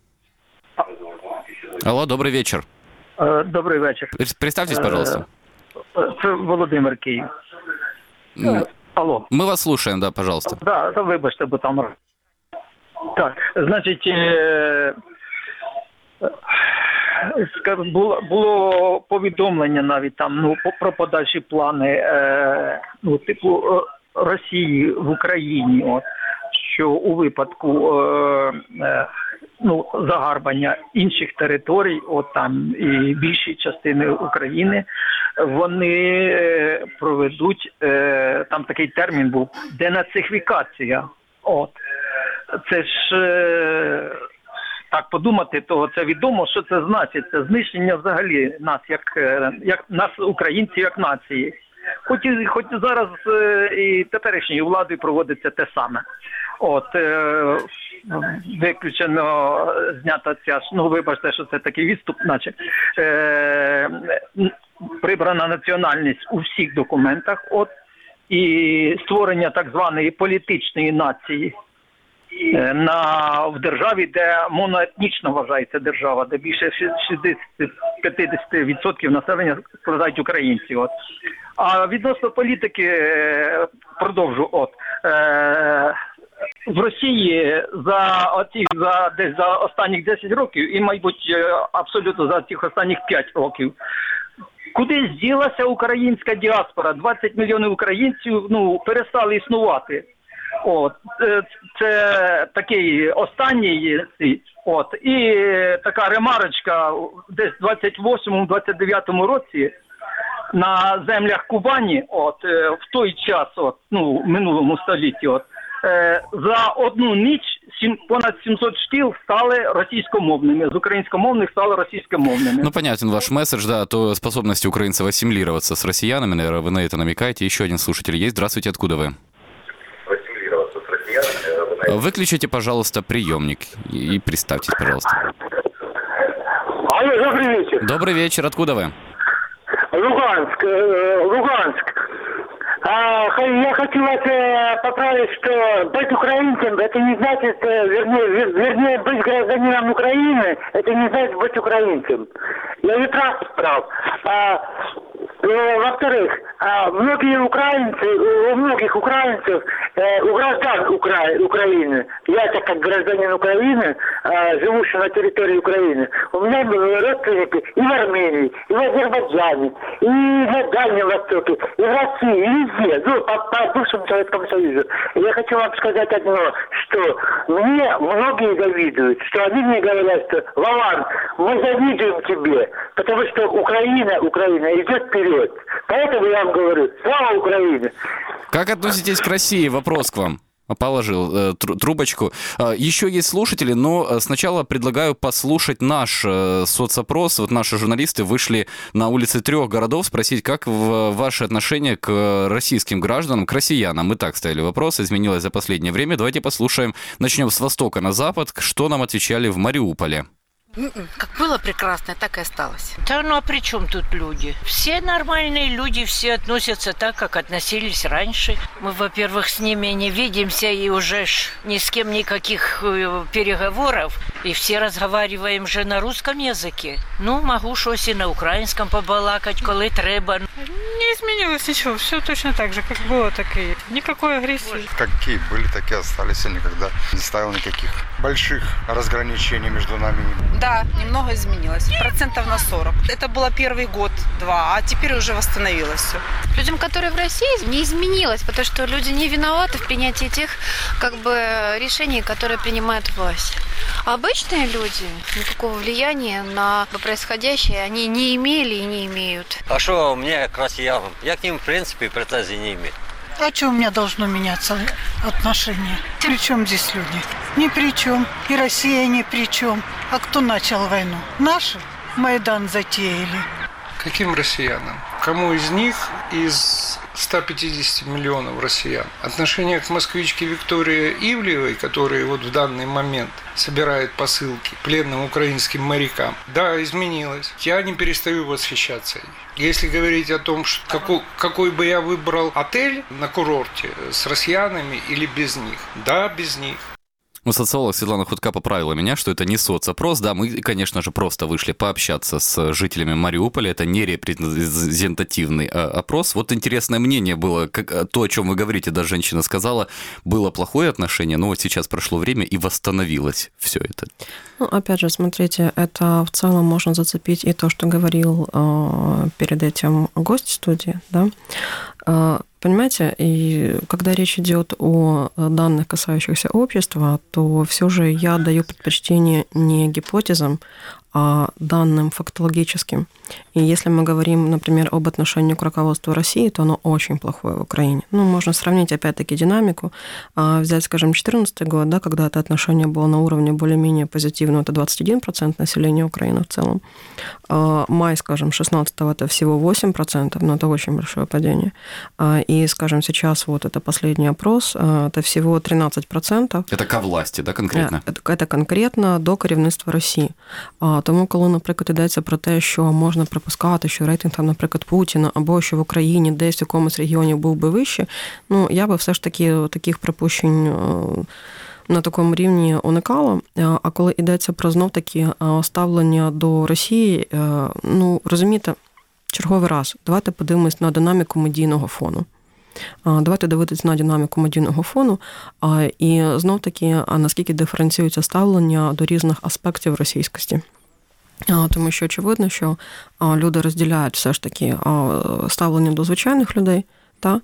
S2: Алло, добрый вечер.
S19: Добрый вечер.
S2: Представьтесь, пожалуйста.
S19: Це Володимир, Київ. Алло.
S2: Мы вас слушаем, да, пожалуйста.
S19: Да, да, вибачте, бо там... Так, значить, е... було, було повідомлення навіть там, ну, про подальші плани, е... ну, типу, Росії в Україні, от, що у випадку е... Е... ну, загарбання інших територій, от там і більші частини України, вони проведуть, е, там такий термін був, денацифікація. От. Це ж, е, так подумати, то це відомо, що це значить. Це знищення взагалі нас, як, як нас, українців, як нації. Хоч і, хоч зараз е, і теперішньою владою проводиться те саме. От, е, виключено знята ця, ну вибачте, що це такий відступ, наче, е, прибрана національність у всіх документах, от, і створення так званої політичної нації е, на, в державі, де моноетнічно вважається держава, де більше шістдесят-п'ятдесят відсотків населення складають українці. От. А відносно політики, продовжу, от, е, в Росії за оці, за десь за останніх десять років і, мабуть, абсолютно за цих останніх п'ять років, куди зділася українська діаспора? двадцять мільйонів українців, ну, перестали існувати. От, це такий останній, от, і така ремарочка, десь в двадцять восьмому - двадцять дев'ятому році на землях Кубані, от, в той час, от, ну, в минулому столітті, от, за одну ніч понад сімсот шкіл стали російськомовними, з українськомовних стали російськомовними.
S2: Ну, понятен ваш месседж, да, то способности украинцев ассимилироваться с россиянами, наверное, вы на это намекаете. Еще один слушатель есть. Здравствуйте, откуда вы?
S17: Ассимилироваться с россиянами.
S2: Выключите, пожалуйста, приемник и представьтесь, пожалуйста.
S12: Алло, добрый вечер.
S2: Добрый вечер, откуда вы?
S12: Луганск, Луганск.
S20: А, я хочу вас э, поправить, что быть украинцем, это не значит, э, вернее, вер, вернее, быть гражданином Украины, это не значит быть украинцем. Я не прав, прав. А, э, во-вторых, а, многие украинцы, у многих украинцев, э, у граждан Укра... Украины, я так как гражданин Украины, э, живущий на территории Украины, у меня родственники и в Армении, и в Азербайджане, и на Дальнем Востоке, и в России, и везде, ну, по, по бывшему Советскому Союзу. И я хочу вам сказать одно, что мне многие завидуют, что они мне говорят, что Вован, мы завидуем тебе, потому что Украина, Украина идет вперед. Поэтому я вам говорю, слава Украине!
S2: Как относитесь к России? Вопрос к вам. Положил э, трубочку. Еще есть слушатели, но сначала предлагаю послушать наш э, соцопрос. Вот наши журналисты вышли на улицы трех городов спросить, как в, ваше отношение к российским гражданам, к россиянам. Мы так ставили вопрос, изменилось за последнее время. Давайте послушаем. Начнем с востока на запад. Что нам отвечали в Мариуполе?
S21: Как было прекрасно, так и осталось. Да ну а при чем тут люди? Все нормальные люди, все относятся так, как относились раньше. Мы, во-первых, с ними не видимся и уже ж ни с кем никаких переговоров. И все разговариваем же на русском языке. Ну, могу щось и на украинском побалакать, коли треба.
S22: Не изменилось ничего, все точно так же, как было, так и никакой агрессии.
S23: Какие были, такие остались, я никогда не ставил никаких больших разграничений между нами.
S24: Да, немного изменилось, процентов на сорок. Это было первый год-два, а теперь уже восстановилось все.
S25: Людям, которые в России, не изменилось, потому что люди не виноваты в принятии тех как бы решений, которые принимает власть. А обычные люди никакого влияния на происходящее они не имели и не имеют.
S26: А что мне к россиянам? Я к ним, в принципе, претензий не имею.
S22: А что у меня должно меняться отношение? При чем здесь люди? Ни при чем. И Россия ни при чем. А кто начал войну? Наши? Майдан затеяли.
S27: Каким россиянам? Кому из них, из ста пятидесяти миллионов россиян, отношение к москвичке Виктории Ивлеевой, которая вот в данный момент собирает посылки пленным украинским морякам, да, изменилось. Я не перестаю восхищаться ей. Если говорить о том, что какой, какой бы я выбрал отель на курорте, с россиянами или без них, да, без них.
S2: Ну, социолог Светлана Худка поправила меня, что это не соцопрос. Да, мы, конечно же, просто вышли пообщаться с жителями Мариуполя. Это не репрезентативный опрос. Вот интересное мнение было, как, то, о чем вы говорите, да, женщина сказала, было плохое отношение, но вот сейчас прошло время и восстановилось все это.
S9: Ну, опять же, смотрите, это в целом можно зацепить и то, что говорил э, перед этим гость студии, да. Э, Понимаете, и когда речь идет о данных, касающихся общества, то все же я даю предпочтение не гипотезам, а данным фактологическим. И если мы говорим, например, об отношении к руководству России, то оно очень плохое в Украине. Ну, можно сравнить, опять-таки, динамику. Взять, скажем, две тысячи четырнадцатый год, да, когда это отношение было на уровне более-менее позитивного, это двадцать один процент населения Украины в целом. Май, скажем, шестнадцатого это всего восемь процентов, но это очень большое падение. И, скажем, сейчас вот это последний опрос, это всего тринадцать процентов.
S2: Это ко власти, да, конкретно?
S9: Это, это конкретно до керівництва Росії. Тому, коли, наприклад, йдеться про те, що можна припускати, що рейтинг, там, наприклад, Путіна, або що в Україні десь в якомусь регіоні був би вищий, ну, я би все ж таки таких припущень на такому рівні уникала. А коли йдеться про знов-таки ставлення до Росії, ну, розумієте, черговий раз, давайте подивимось на динаміку медійного фону. Давайте дивитися на динаміку медійного фону і знов-таки, наскільки диференціюється ставлення до різних аспектів російськості. Тому що очевидно, що люди розділяють все ж таки ставлення до звичайних людей, та,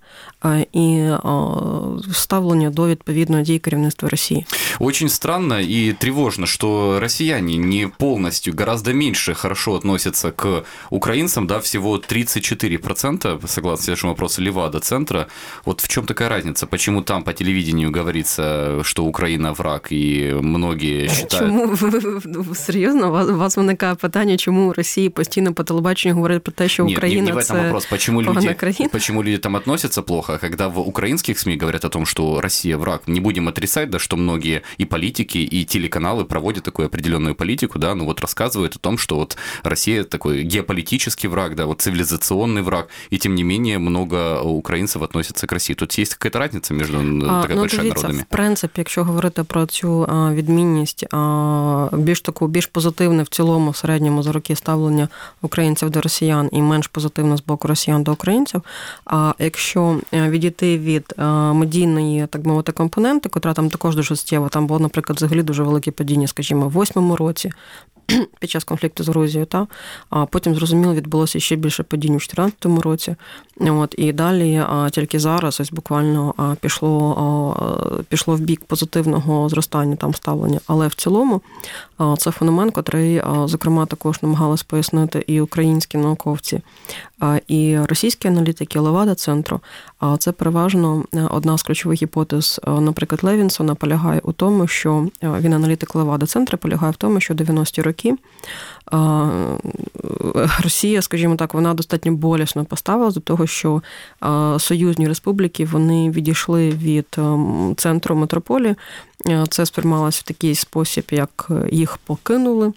S9: и ставление до відповідної дії керівництва России.
S2: Очень странно и тревожно, что россияне не полностью, гораздо меньше хорошо относятся к украинцам, да, всего тридцать четыре процента, согласно следующему вопросу Левада-центра. Вот в чем такая разница? Почему там по телевидению говорится, что Украина враг, и многие считают...
S9: Чому, серйозно, у вас виникає питання, чому у Росії постійно по телебаченню говорять про те, що Україна – це
S2: погана країна? Нет, не в этом вопрос. Почему люди, почему люди там относятся относятся плохо, когда в украинских СМИ говорят о том, что Россия враг. Не будем отрицать, да, что многие и политики, и телеканалы проводят такую определенную политику, да, ну вот рассказывают о том, что вот Россия такой геополитический враг, да, вот цивилизационный враг, и тем не менее много українців относяться к Росії. Тут є якась різниця між такими
S9: ну,
S2: большими
S9: дивіться,
S2: народами?
S9: В принципі, якщо говорити про цю відмінність, більш таку, більш позитивне в цілому, в середньому за роки ставлення українців до росіян і менш позитивне з боку росіян до українців, а якщо відійти від медійної, так мовити, компоненти, котра там також дуже суттєва, там було, наприклад, взагалі дуже велике падіння, скажімо, в восьмому році, під час конфлікту з Грузією, та? А потім, зрозуміло, відбулося ще більше падіння у чотирнадцятому році. От, і далі а, тільки зараз ось буквально а, пішло, а, пішло в бік позитивного зростання там ставлення. Але в цілому а, це феномен, котрий, а, зокрема, також намагалися пояснити і українські науковці, а, і російські аналітики Левада-центру. А це переважно одна з ключових гіпотез, наприклад, Левінсона полягає у тому, що він аналітик Левада-центру, полягає в тому, що дев'яності роки Росія, скажімо так, вона достатньо болісно поставилась до того, що союзні республіки, вони відійшли від центру метрополії. Це сприймалося в такий спосіб, як їх покинули,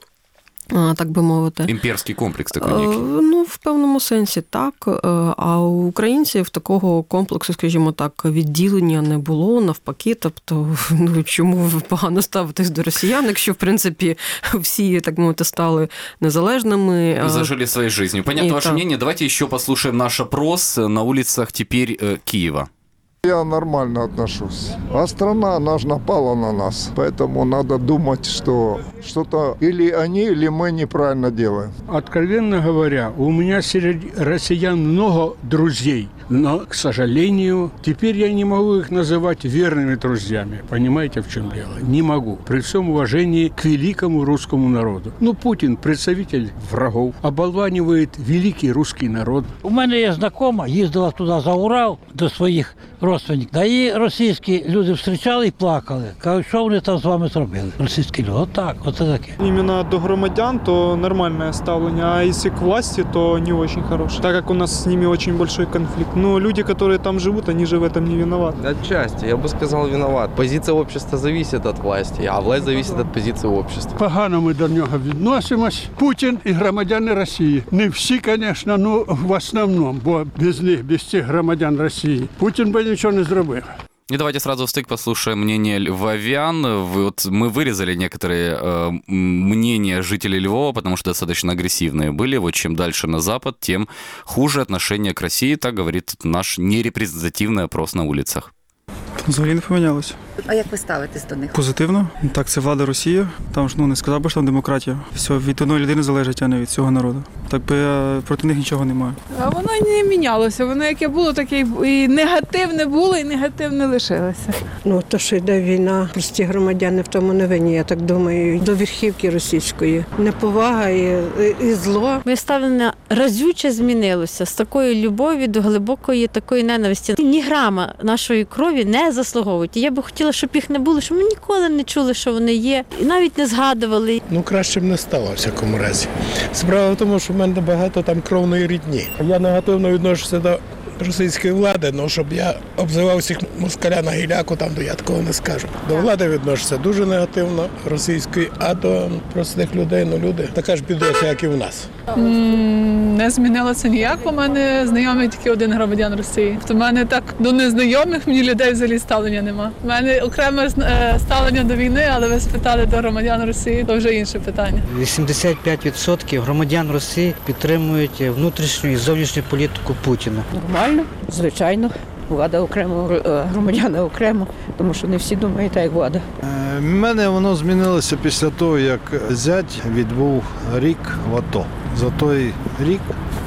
S9: так би мовити.
S2: Імперський комплекс такий некий.
S9: Ну, в певному сенсі так. А у українців такого комплексу, скажімо так, відділення не було, навпаки. Тобто, ну, чому ви погано ставитесь до росіян, якщо, в принципі, всі, так мовити, стали незалежними.
S2: Зажили своей жизнью. Понятно ваше мнение. Давайте еще послушаем наш опрос на улицах теперь Киева.
S3: Я нормально отношусь. А страна, она же напала на нас. Поэтому надо думать, что что-то или они, или мы неправильно делаем.
S4: Откровенно говоря, у меня среди россиян много друзей. Но, к сожалению, теперь я не могу их называть верными друзьями. Понимаете, в чем дело? Не могу. При всем уважении к великому русскому народу. Ну, Путин, представитель врагов, оболванивает великий русский народ.
S5: У мене є знакома, їздила туди за Урал до своїх родственників. Да і російські люди зустрічали і плакали. Кажуть, що вони там з вами зробили? Російські люди. Отак, оце таке.
S6: Іменно до громадян то нормальне ставлення, а якщо к власти, то не очень хороше. Так як у нас з ними очень большой конфликт. Но люди, которые там живут, они же в этом не виноваты.
S8: Отчасти, я бы сказал, виноват. Позиция общества зависит от власти, а власть зависит от позиции общества.
S4: Погано ми до нього відносимось. Путін і громадяни Росії. Не всі, звісно, ну в основному, бо без них, без цих громадян Росії, Путін би нічого не зробив.
S2: И давайте сразу в стык послушаем мнение львовян. Вот мы вырезали некоторые э, мнения жителей Львова, потому что достаточно агрессивные были. Вот чем дальше на запад, тем хуже отношение к России, так говорит наш нерепрезентативный опрос на улицах.
S10: Взагалі не помінялося.
S11: А як ви ставитесь до них?
S10: Позитивно. Так, це влада Росії. Там ж, ну, не сказав би, що там демократія. Все від одної людини залежить, а не від цього народу. Так би я проти них нічого не маю.
S28: А воно не мінялося. Воно яке було, таке і негативне було, і негативне лишилося.
S29: Ну, то, що йде війна, прості громадяни в тому не винні, я так думаю, до верхівки російської. Неповага і, і зло.
S30: Моє ставлення разюче змінилося з такої любові до глибокої такої ненависті. Ні грама нашої крові не заслуговують. І я би хотіла, щоб їх не було, щоб ми ніколи не чули, що вони є, і навіть не згадували.
S31: Ну, краще б не стало, в всякому разі. Справа в тому, що в мене багато там кровної рідні. Я негативно відношуся до російської влади, але щоб я обзивав всіх москаля на гіляку, там, то я такого не скажу. До влади відношуся дуже негативно російської, а до простих людей, ну люди, така ж біда, як і в нас.
S28: Не змінилося ніяк, у мене знайомий тільки один громадян Росії. То в мене так до незнайомих мені людей взагалі ставлення нема. У мене окреме ставлення до війни, але ви спитали до громадян Росії, то вже інше питання.
S32: вісімдесят п'ять відсотків громадян Росії підтримують внутрішню і зовнішню політику Путіна.
S33: Нормально, звичайно. Влада окремо, громадяни окремо, тому що не всі думають так, як влада.
S3: У мене воно змінилося після того, як зять відбув рік в АТО. За той рік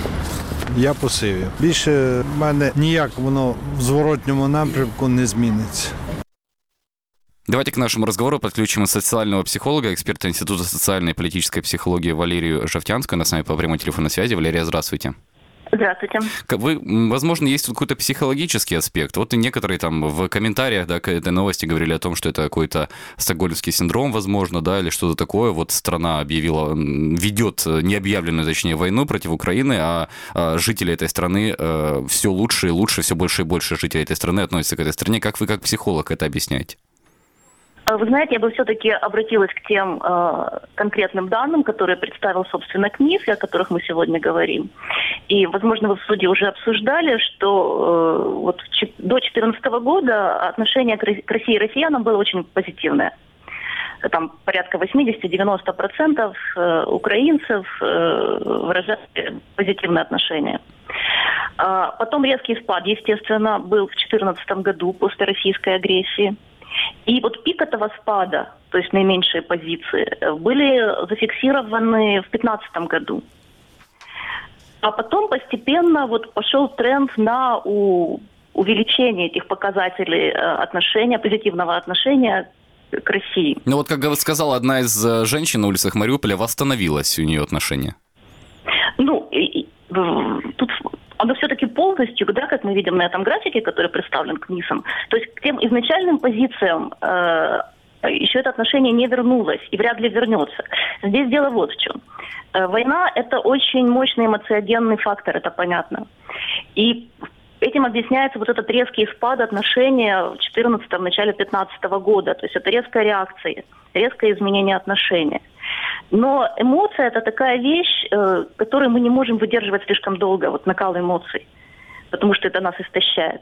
S3: я посивів. Більше в мене ніяк воно в зворотньому напрямку не зміниться.
S2: Давайте к нашему разговору подключим социального психолога, эксперта Института социальной и политической психологии Валерию Жовтянскую. Она с нами по прямой телефонной связи. Валерия, здравствуйте.
S1: Здравствуйте.
S2: Вы, возможно, есть какой-то психологический аспект. Вот и некоторые там в комментариях, да, к этой новости говорили о том, что это какой-то стокгольмский синдром, возможно, да, или что-то такое. Вот страна объявила, ведет необъявленную, точнее, войну против Украины, а, а жители этой страны э, все лучше и лучше, все больше и больше жителей этой страны относятся к этой стране. Как вы, как психолог, это объясняете?
S1: Вы знаете, я бы все-таки обратилась к тем э, конкретным данным, которые представил, собственно, КНИС, о которых мы сегодня говорим. И, возможно, вы в суде уже обсуждали, что э, вот ч- до две тысячи четырнадцатого года отношение к России и россиянам было очень позитивное. Там порядка восемьдесят-девяносто процентов э, украинцев э, выражали позитивное отношение. А потом резкий спад, естественно, был в две тысячи четырнадцатом году после российской агрессии. И вот пик этого спада, то есть наименьшие позиции, были зафиксированы в две тысячи пятнадцатом году. А потом постепенно вот пошел тренд на у, увеличение этих показателей отношения, позитивного отношения к России.
S2: Ну вот, как сказала одна из женщин на улицах Мариуполя, восстановилось у нее отношение.
S1: Ну, и, тут... оно все-таки полностью, да, как мы видим на этом графике, который представлен КНИСом, то есть к тем изначальным позициям э, еще это отношение не вернулось и вряд ли вернется. Здесь дело вот в чем. Э, война – это очень мощный эмоциогенный фактор, это понятно. И этим объясняется вот этот резкий спад отношения в четырнадцатом, в начале пятнадцатого года. То есть это резкая реакция, резкое изменение отношения. Но эмоция – это такая вещь, э, которую мы не можем выдерживать слишком долго, вот накал эмоций, потому что это нас истощает.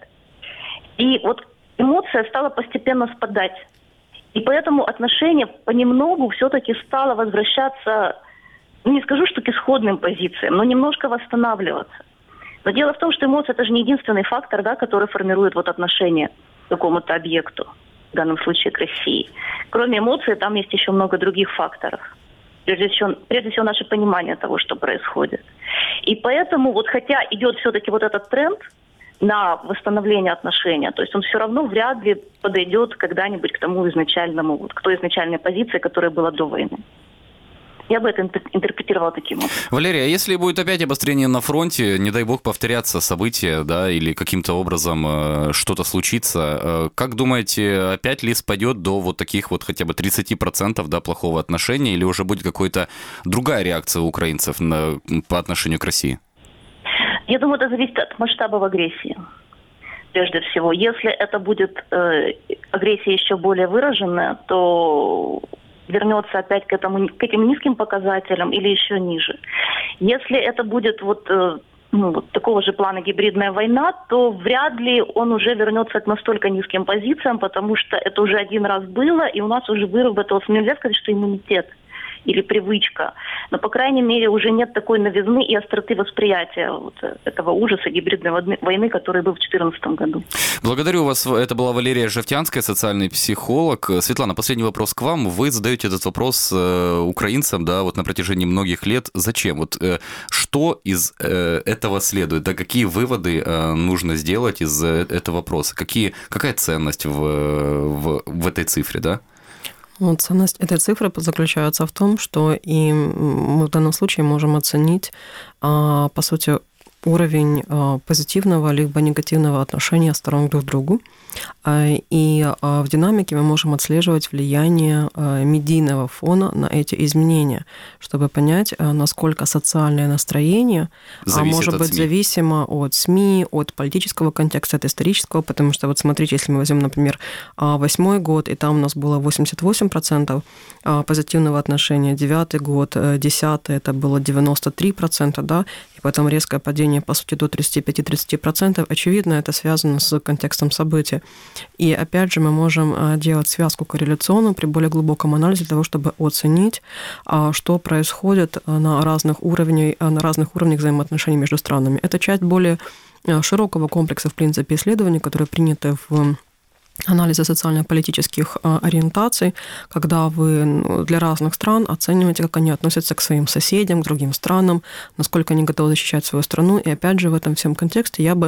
S1: И вот эмоция стала постепенно спадать. И поэтому отношение понемногу все-таки стало возвращаться, ну, не скажу, что к исходным позициям, но немножко восстанавливаться. Но дело в том, что эмоция – это же не единственный фактор, да, который формирует вот отношение к какому-то объекту, в данном случае к России. Кроме эмоций, там есть еще много других факторов. Прежде всего, прежде всего, наше понимание того, что происходит. И поэтому, вот хотя идет все-таки вот этот тренд на восстановление отношения, то есть он все равно вряд ли подойдет когда-нибудь к тому изначальному, вот, к той изначальной позиции, которая была до войны. Я бы это интерпретировала таким образом.
S2: Валерия, а если будет опять обострение на фронте, не дай бог повторятся события, да, или каким-то образом э, что-то случится, э, как думаете, опять ли спадет до вот таких вот хотя бы тридцать процентов, да, плохого отношения, или уже будет какая-то другая реакция у украинцев на, по отношению к России?
S1: Я думаю, это зависит от масштабов агрессии. Прежде всего, если это будет э, агрессия еще более выраженная, то вернется опять к, этому, к этим низким показателям или еще ниже. Если это будет вот, э, ну, вот такого же плана гибридная война, то вряд ли он уже вернется к настолько низким позициям, потому что это уже один раз было, и у нас уже выработался, нельзя сказать, что иммунитет или привычка, но, по крайней мере, уже нет такой новизны и остроты восприятия вот этого ужаса гибридной войны, который был в две тысячи четырнадцатом году.
S2: Благодарю вас. Это была Валерия Жовтянская, социальный психолог. Светлана, последний вопрос к вам. Вы задаете этот вопрос украинцам, да, вот на протяжении многих лет. Зачем? Вот что из этого следует? Да, какие выводы нужно сделать из этого вопроса? Какие, какая ценность в, в, в этой цифре, да?
S9: Вот ценность этой цифры заключается в том, что и мы в данном случае можем оценить, по сути, уровень позитивного либо негативного отношения сторон друг к другу. И в динамике мы можем отслеживать влияние медийного фона на эти изменения, чтобы понять, насколько социальное настроение зависит может быть СМИ. Зависимо от СМИ, от политического контекста, от исторического, потому что вот смотрите, если мы возьмем, например, восьмой год, и там у нас было восемьдесят восемь процентов позитивного отношения, девятый год, десятый, это было девяносто три процента, да, и потом резкое падение, по сути, до тридцать пять - тридцать процентов. Очевидно, это связано с контекстом событий. И опять же мы можем делать связку корреляционную при более глубоком анализе для того, чтобы оценить, что происходит на разных уровнях, на разных уровнях взаимоотношений между странами. Это часть более широкого комплекса, в принципе, исследований, которые приняты в анализа социально-политических ориентаций, когда вы для разных стран оцениваете, как они относятся к своим соседям, к другим странам, насколько они готовы защищать свою страну. И опять же, в этом всем контексте я бы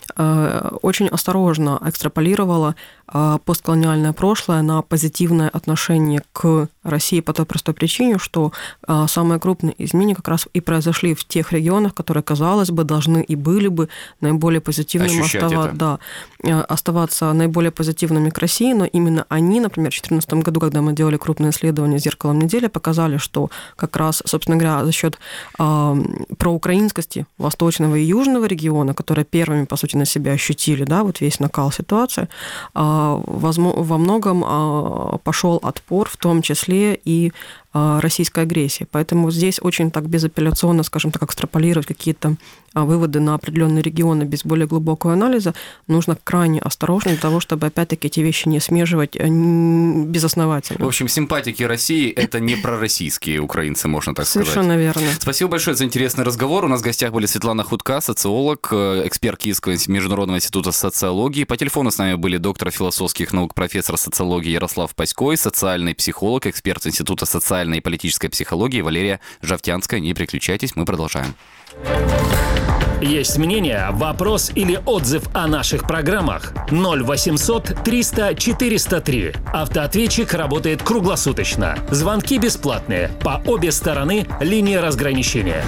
S9: очень осторожно экстраполировала постколониальное прошлое на позитивное отношение к России по той простой причине, что самые крупные изменения как раз и произошли в тех регионах, которые, казалось бы, должны и были бы наиболее позитивными, остава... да, оставаться наиболее позитивными к России, но именно они, например, в две тысячи четырнадцатом году, когда мы делали крупное исследование «Зеркалом недели», показали, что как раз, собственно говоря, за счет э, проукраинскости восточного и южного региона, которые первыми, по сути, на себя ощутили, да, вот весь накал ситуации, э, во многом э, пошел отпор, в том числе и э, российской агрессии. Поэтому здесь очень так безапелляционно, скажем так, экстраполировать какие-то выводы на определенные регионы без более глубокого анализа нужно крайне осторожно для того, чтобы, опять-таки, эти вещи не смеживать безосновательно.
S2: В общем, симпатики России – это не пророссийские украинцы, можно так сказать.
S9: Совершенно верно.
S2: Спасибо большое за интересный разговор. У нас в гостях были Светлана Хутка, социолог, эксперт Киевского международного института социологии. По телефону с нами были доктор философских наук, профессор социологии Ярослав Пасько, социальный психолог, эксперт Института социальной и политической психологии Валерия Жовтянская. Не переключайтесь, мы продолжаем.
S7: Есть мнение, вопрос или отзыв о наших программах? ноль восемьсот триста четыреста три. Автоответчик работает круглосуточно. Звонки бесплатные. По обе стороны линии разграничения.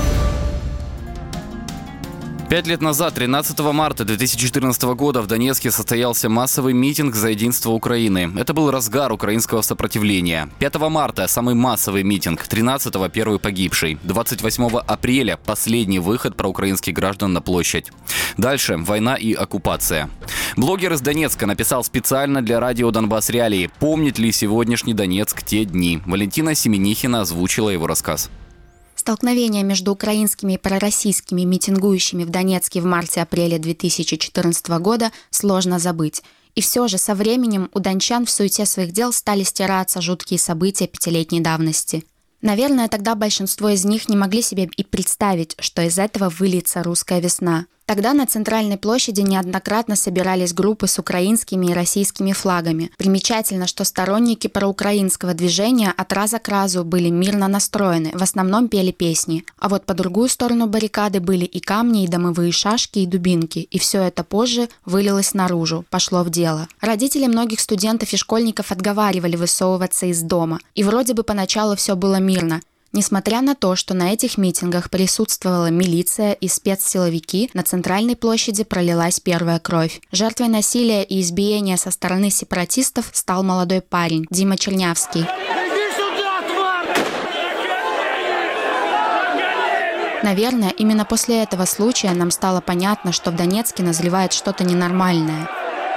S2: Пять лет назад, тринадцатого марта две тысячи четырнадцатого года, в Донецке состоялся массовый митинг за единство Украины. Это был разгар украинского сопротивления. пятого марта самый массовый митинг, тринадцатого первый погибший. двадцать восьмого апреля последний выход проукраинских граждан на площадь. Дальше война и оккупация. Блогер из Донецка написал специально для радио «Донбасс Реалии», помнит ли сегодняшний Донецк те дни. Валентина Семенихина озвучила его рассказ.
S12: Столкновения между украинскими и пророссийскими митингующими в Донецке в марте-апреле две тысячи четырнадцатого года сложно забыть. И все же со временем у дончан в суете своих дел стали стираться жуткие события пятилетней давности. Наверное, тогда большинство из них не могли себе и представить, что из этого выльется русская весна. Тогда на центральной площади неоднократно собирались группы с украинскими и российскими флагами. Примечательно, что сторонники проукраинского движения от раза к разу были мирно настроены, в основном пели песни. А вот по другую сторону баррикады были и камни, и дымовые шашки, и дубинки. И все это позже вылилось наружу, пошло в дело. Родители многих студентов и школьников отговаривали высовываться из дома. И вроде бы поначалу все было мирно. Несмотря на то, что на этих митингах присутствовала милиция и спецсиловики, на центральной площади пролилась первая кровь. Жертвой насилия и избиения со стороны сепаратистов стал молодой парень Дима Чернявский. Наверное, именно после этого случая нам стало понятно, что в Донецке назревает что-то ненормальное.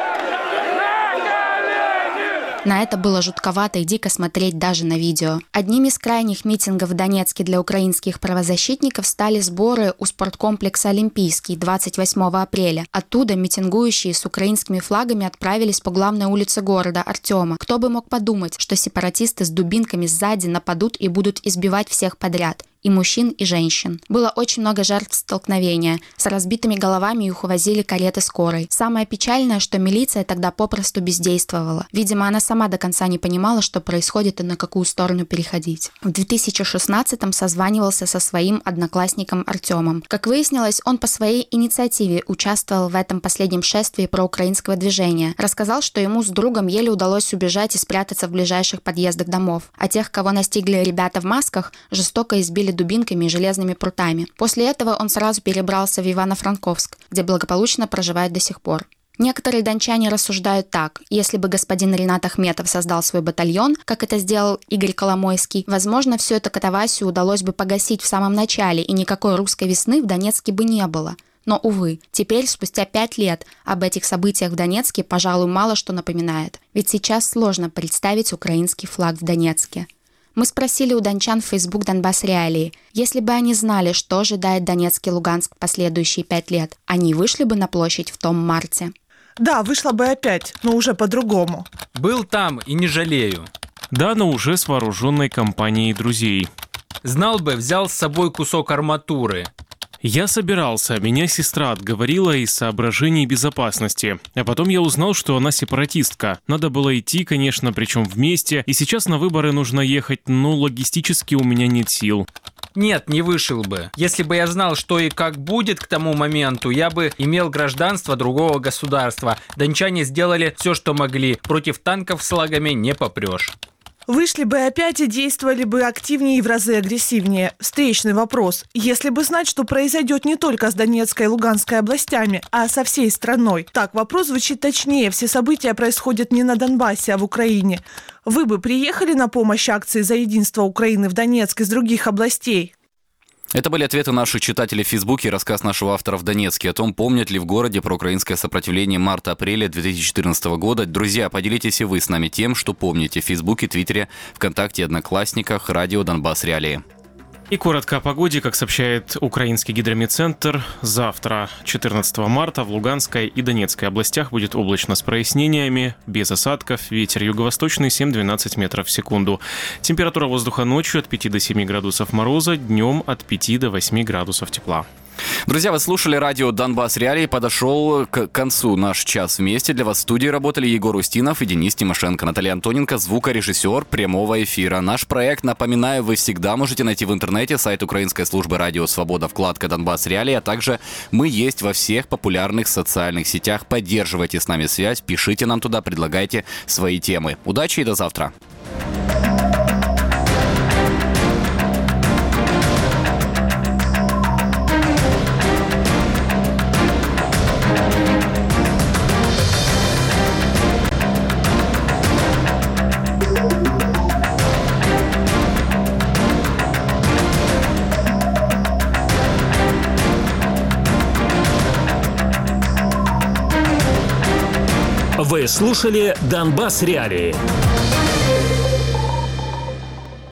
S12: На это было жутковато и дико смотреть даже на видео. Одним из крайних митингов в Донецке для украинских правозащитников стали сборы у спорткомплекса «Олимпийский» двадцать восьмого апреля. Оттуда митингующие с украинскими флагами отправились по главной улице города Артема. Кто бы мог подумать, что сепаратисты с дубинками сзади нападут и будут избивать всех подряд. И мужчин, и женщин. Было очень много жертв столкновения. С разбитыми головами их увозили кареты скорой. Самое печальное, что милиция тогда попросту бездействовала. Видимо, она сама до конца не понимала, что происходит и на какую сторону переходить. В две тысячи шестнадцатом созванивался со своим одноклассником Артемом. Как выяснилось, он по своей инициативе участвовал в этом последнем шествии проукраинского движения. Рассказал, что ему с другом еле удалось убежать и спрятаться в ближайших подъездах домов. А тех, кого настигли ребята в масках, жестоко избили дубинками и железными прутами. После этого он сразу перебрался в Ивано-Франковск, где благополучно проживает до сих пор. Некоторые дончане рассуждают так: если бы господин Ринат Ахметов создал свой батальон, как это сделал Игорь Коломойский, возможно, всю эту катавасию удалось бы погасить в самом начале, и никакой русской весны в Донецке бы не было. Но, увы, теперь, спустя пять лет, об этих событиях в Донецке, пожалуй, мало что напоминает. Ведь сейчас сложно представить украинский флаг в Донецке. Мы спросили у дончан в Facebook «Донбасс Реалии», если бы они знали, что ожидает Донецк и Луганск в последующие пять лет, они вышли бы на площадь в том марте.
S13: Да, вышла бы опять, но уже по-другому.
S14: Был там и не жалею.
S15: Да, но уже с вооруженной компанией друзей.
S14: Знал бы, взял с собой кусок арматуры.
S15: Я собирался, меня сестра отговорила из соображений безопасности. А потом я узнал, что она сепаратистка. Надо было идти, конечно, причем вместе. И сейчас на выборы нужно ехать, но логистически у меня нет сил.
S14: Нет, не вышел бы. Если бы я знал, что и как будет к тому моменту, я бы имел гражданство другого государства. Дончане сделали все, что могли. Против танков с лагами не попрешь.
S13: Вышли бы опять и действовали бы активнее и в разы агрессивнее. Встречный вопрос. Если бы знать, что произойдет не только с Донецкой и Луганской областями, а со всей страной. Так, вопрос звучит точнее. Все события происходят не на Донбассе, а в Украине. Вы бы приехали на помощь акции «За единство Украины» в Донецк из других областей?
S2: Это были ответы наших читателей в Фейсбуке и рассказ нашего автора в Донецке о том, помнят ли в городе про украинское сопротивление марта-апреля две тысячи четырнадцатого года. Друзья, поделитесь и вы с нами тем, что помните в Фейсбуке, Твиттере, ВКонтакте, Одноклассниках, радио «Донбасс Реалии».
S15: И коротко о погоде. Как сообщает Украинский гидрометцентр, завтра, четырнадцатого марта, в Луганской и Донецкой областях будет облачно с прояснениями, без осадков, ветер юго-восточный семь-двенадцать метров в секунду. Температура воздуха ночью от пяти до семи градусов мороза, днем от пяти до восьми градусов тепла.
S2: Друзья, вы слушали радио «Донбасс Реалии». Подошел к концу наш час вместе. Для вас в студии работали Егор Устинов и Денис Тимошенко. Наталья Антоненко, звукорежиссер прямого эфира. Наш проект, напоминаю, вы всегда можете найти в интернете, сайт украинской службы «Радио Свобода», вкладка «Донбасс Реалии», а также мы есть во всех популярных социальных сетях. Поддерживайте с нами связь, пишите нам туда, предлагайте свои темы. Удачи и до завтра.
S7: Вы слушали «Донбасс Реалии».